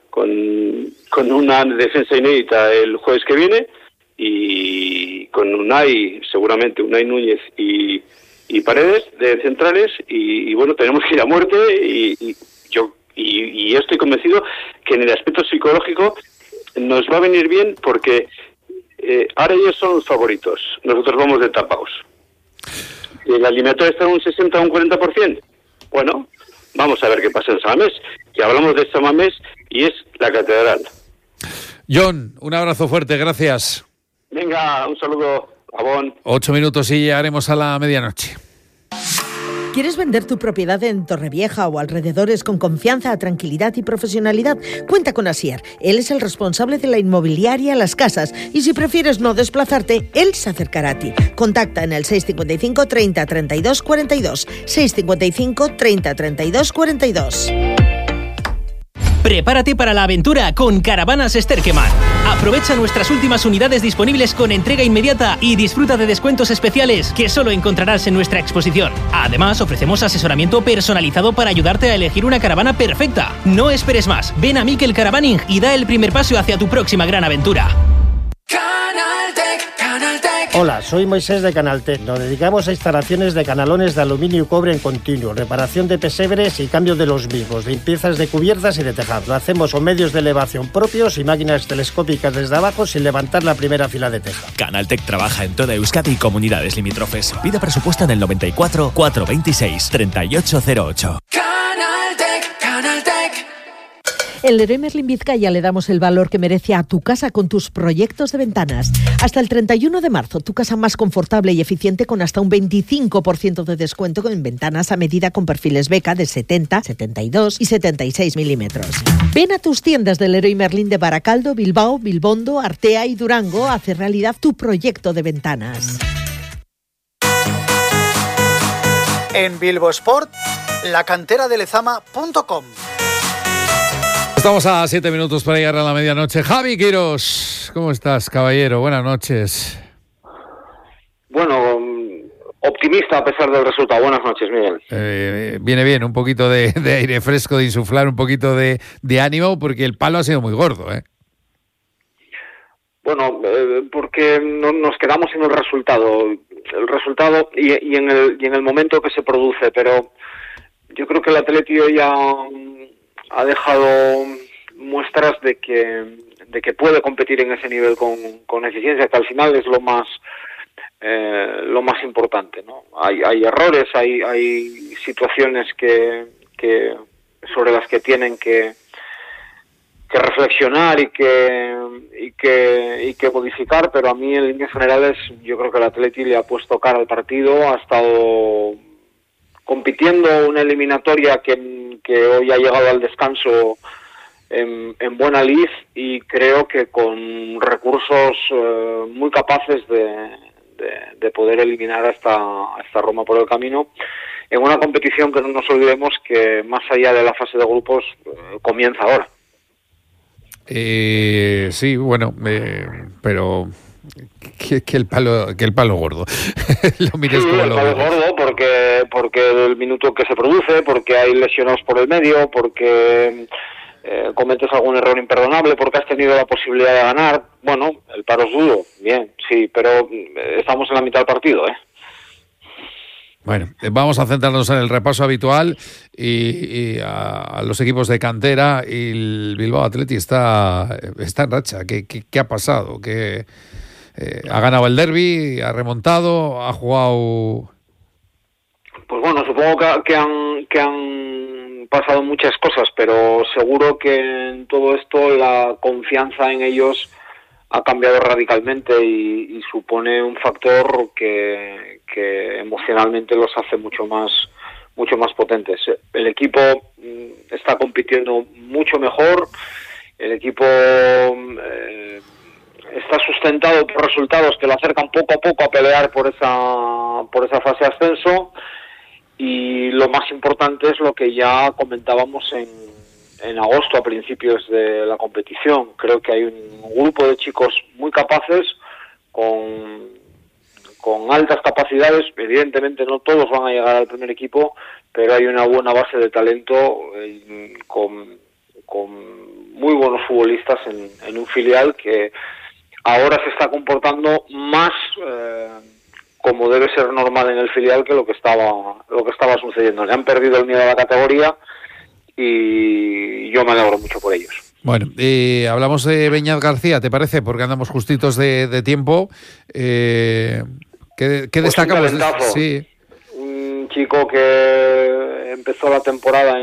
una defensa inédita el jueves que viene, y con seguramente Unai Núñez y Paredes de centrales, y bueno, tenemos que ir a muerte, y yo estoy convencido que en el aspecto psicológico nos va a venir bien, porque ahora ellos son los favoritos, nosotros vamos de tapaos. La eliminatoria está en un 60 o un 40%. Bueno, vamos a ver qué pasa en Samamés, que hablamos de Samamés y es la catedral. John, un abrazo fuerte, gracias. Venga, un saludo, Abón. 8 minutos y llegaremos a la medianoche. ¿Quieres vender tu propiedad en Torrevieja o alrededores con confianza, tranquilidad y profesionalidad? Cuenta con Asier. Él es el responsable de la inmobiliaria Las Casas, y si prefieres no desplazarte, él se acercará a ti. Contacta en el 655 30 32 42. 655 30 32 42. Prepárate para la aventura con Caravanas Sterkeman. Aprovecha nuestras últimas unidades disponibles con entrega inmediata y disfruta de descuentos especiales que solo encontrarás en nuestra exposición. Además, ofrecemos asesoramiento personalizado para ayudarte a elegir una caravana perfecta. No esperes más. Ven a Mikel Caravaning y da el primer paso hacia tu próxima gran aventura. Hola, soy Moisés de Canaltech. Nos dedicamos a instalaciones de canalones de aluminio y cobre en continuo, reparación de pesebres y cambio de los mismos, limpiezas de cubiertas y de tejado. Lo hacemos con medios de elevación propios y máquinas telescópicas desde abajo sin levantar la primera fila de teja. Canaltech trabaja en toda Euskadi y comunidades limítrofes. Pide presupuesto en el 94 426 3808. En Leroy Merlin Vizcaya le damos el valor que merece a tu casa con tus proyectos de ventanas. Hasta el 31 de marzo, tu casa más confortable y eficiente con hasta un 25% de descuento en ventanas a medida con perfiles Beca de 70, 72 y 76 milímetros. Ven a tus tiendas de Leroy Merlin de Baracaldo, Bilbao, Bilbondo, Artea y Durango a hacer realidad tu proyecto de ventanas. En Bilbo Sport, lacanteradeleZama.com. Estamos a 7 minutos para llegar a la medianoche. Javi Quirós, ¿cómo estás, caballero? Buenas noches. Bueno, optimista a pesar del resultado. Buenas noches, Miguel. Viene bien un poquito de aire fresco, de insuflar un poquito de ánimo, porque el palo ha sido muy gordo, ¿eh? Bueno, porque nos quedamos en el resultado y en el momento que se produce, pero yo creo que el Atleti hoy ha dejado muestras de que puede competir en ese nivel con eficiencia, que al final es lo más lo más importante, ¿no? Hay errores, hay situaciones que sobre las que tienen que reflexionar y que modificar, pero a mí en líneas generales yo creo que el Atleti le ha puesto cara al partido, ha estado compitiendo una eliminatoria que hoy ha llegado al descanso en buena lid, y creo que con recursos muy capaces de poder eliminar a esta Roma por el camino, en una competición que no nos olvidemos que más allá de la fase de grupos comienza ahora. Sí, bueno, pero que el palo gordo. Lo mires como el palo gordo porque el minuto que se produce, porque hay lesionados por el medio, porque cometes algún error imperdonable, porque has tenido la posibilidad de ganar. Bueno, el paro es duro, bien, sí, pero estamos en la mitad del partido, ¿eh? Bueno, vamos a centrarnos en el repaso habitual y a los equipos de cantera. Y el Bilbao Athletic está en racha. ¿Qué ha pasado? Que ha ganado el derbi, ha remontado, ha jugado... Pues bueno, supongo que han pasado muchas cosas, pero seguro que en todo esto la confianza en ellos ha cambiado radicalmente y supone un factor que emocionalmente los hace mucho más potentes. El equipo está compitiendo mucho mejor, el equipo está sustentado por resultados que lo acercan poco a poco a pelear por esa fase de ascenso, y lo más importante es lo que ya comentábamos en agosto, a principios de la competición. Creo que hay un grupo de chicos muy capaces, con altas capacidades. Evidentemente no todos van a llegar al primer equipo, pero hay una buena base de talento con muy buenos futbolistas en un filial que ahora se está comportando más como debe ser normal en el filial que lo que estaba sucediendo. Le han perdido el miedo a la categoría y yo me alegro mucho por ellos. Bueno, hablamos de Beñat García, ¿te parece? Porque andamos justitos de tiempo. ¿Qué destacamos? Sí. Un chico que empezó la temporada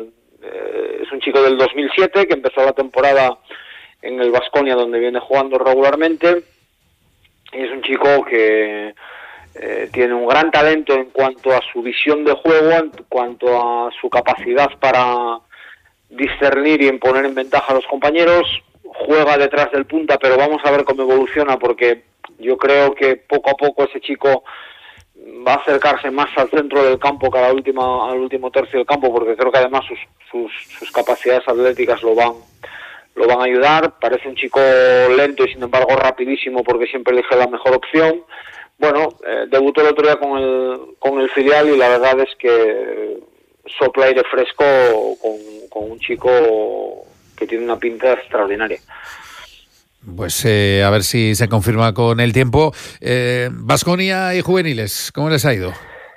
es un chico del 2007 que empezó la temporada en el Baskonia, donde viene jugando regularmente. Es un chico que tiene un gran talento en cuanto a su visión de juego, en cuanto a su capacidad para discernir y en poner en ventaja a los compañeros. Juega detrás del punta, pero vamos a ver cómo evoluciona, porque yo creo que poco a poco ese chico va a acercarse más al centro del campo que al último tercio del campo, porque creo que además sus capacidades atléticas lo van a ayudar. Parece un chico lento y sin embargo rapidísimo, porque siempre elige la mejor opción. Bueno, debutó el otro día con el filial y la verdad es que sopla aire fresco con un chico que tiene una pinta extraordinaria. Pues a ver si se confirma con el tiempo. Baskonia y juveniles, ¿cómo les ha ido?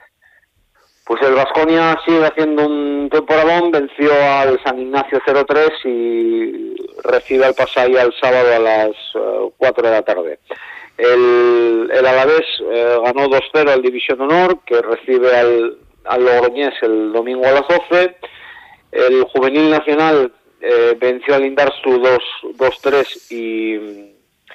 Pues el Baskonia sigue haciendo un temporadón, venció al San Ignacio 0-3 y recibe al Pasaia el sábado a las 4 de la tarde. El Alavés ganó 2-0 al División de Honor, que recibe al Logroñés el domingo a las 12. El Juvenil Nacional venció al Indarstu 2-3 y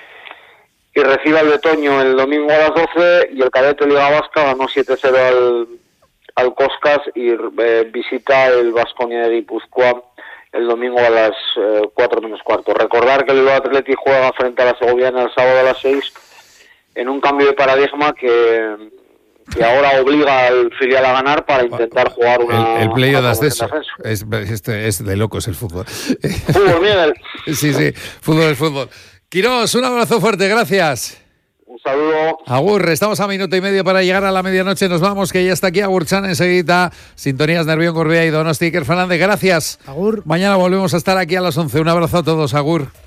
recibe al Betoño el domingo a las 12. Y el Cadete Liga Vasca ganó 7-0 al Coscas y visita el Baskonia de Guipúzcoa el domingo a las 4 menos cuarto. Recordar que el Bilbao Athletic juega frente a la Segoviana el sábado a las 6 en un cambio de paradigma que ahora obliga al filial a ganar para intentar jugar el playoff de ascenso. Es de locos el fútbol. Fútbol, Miguel. Sí, fútbol es fútbol. Quirós, un abrazo fuerte, gracias. Un saludo. Agur, estamos a minuto y medio para llegar a la medianoche. Nos vamos, que ya está aquí Agurchan enseguida. Sintonías Nervión, Gorbea y Donosti. Iker Fernández, gracias. Agur. Mañana volvemos a estar aquí a las 11. Un abrazo a todos, Agur.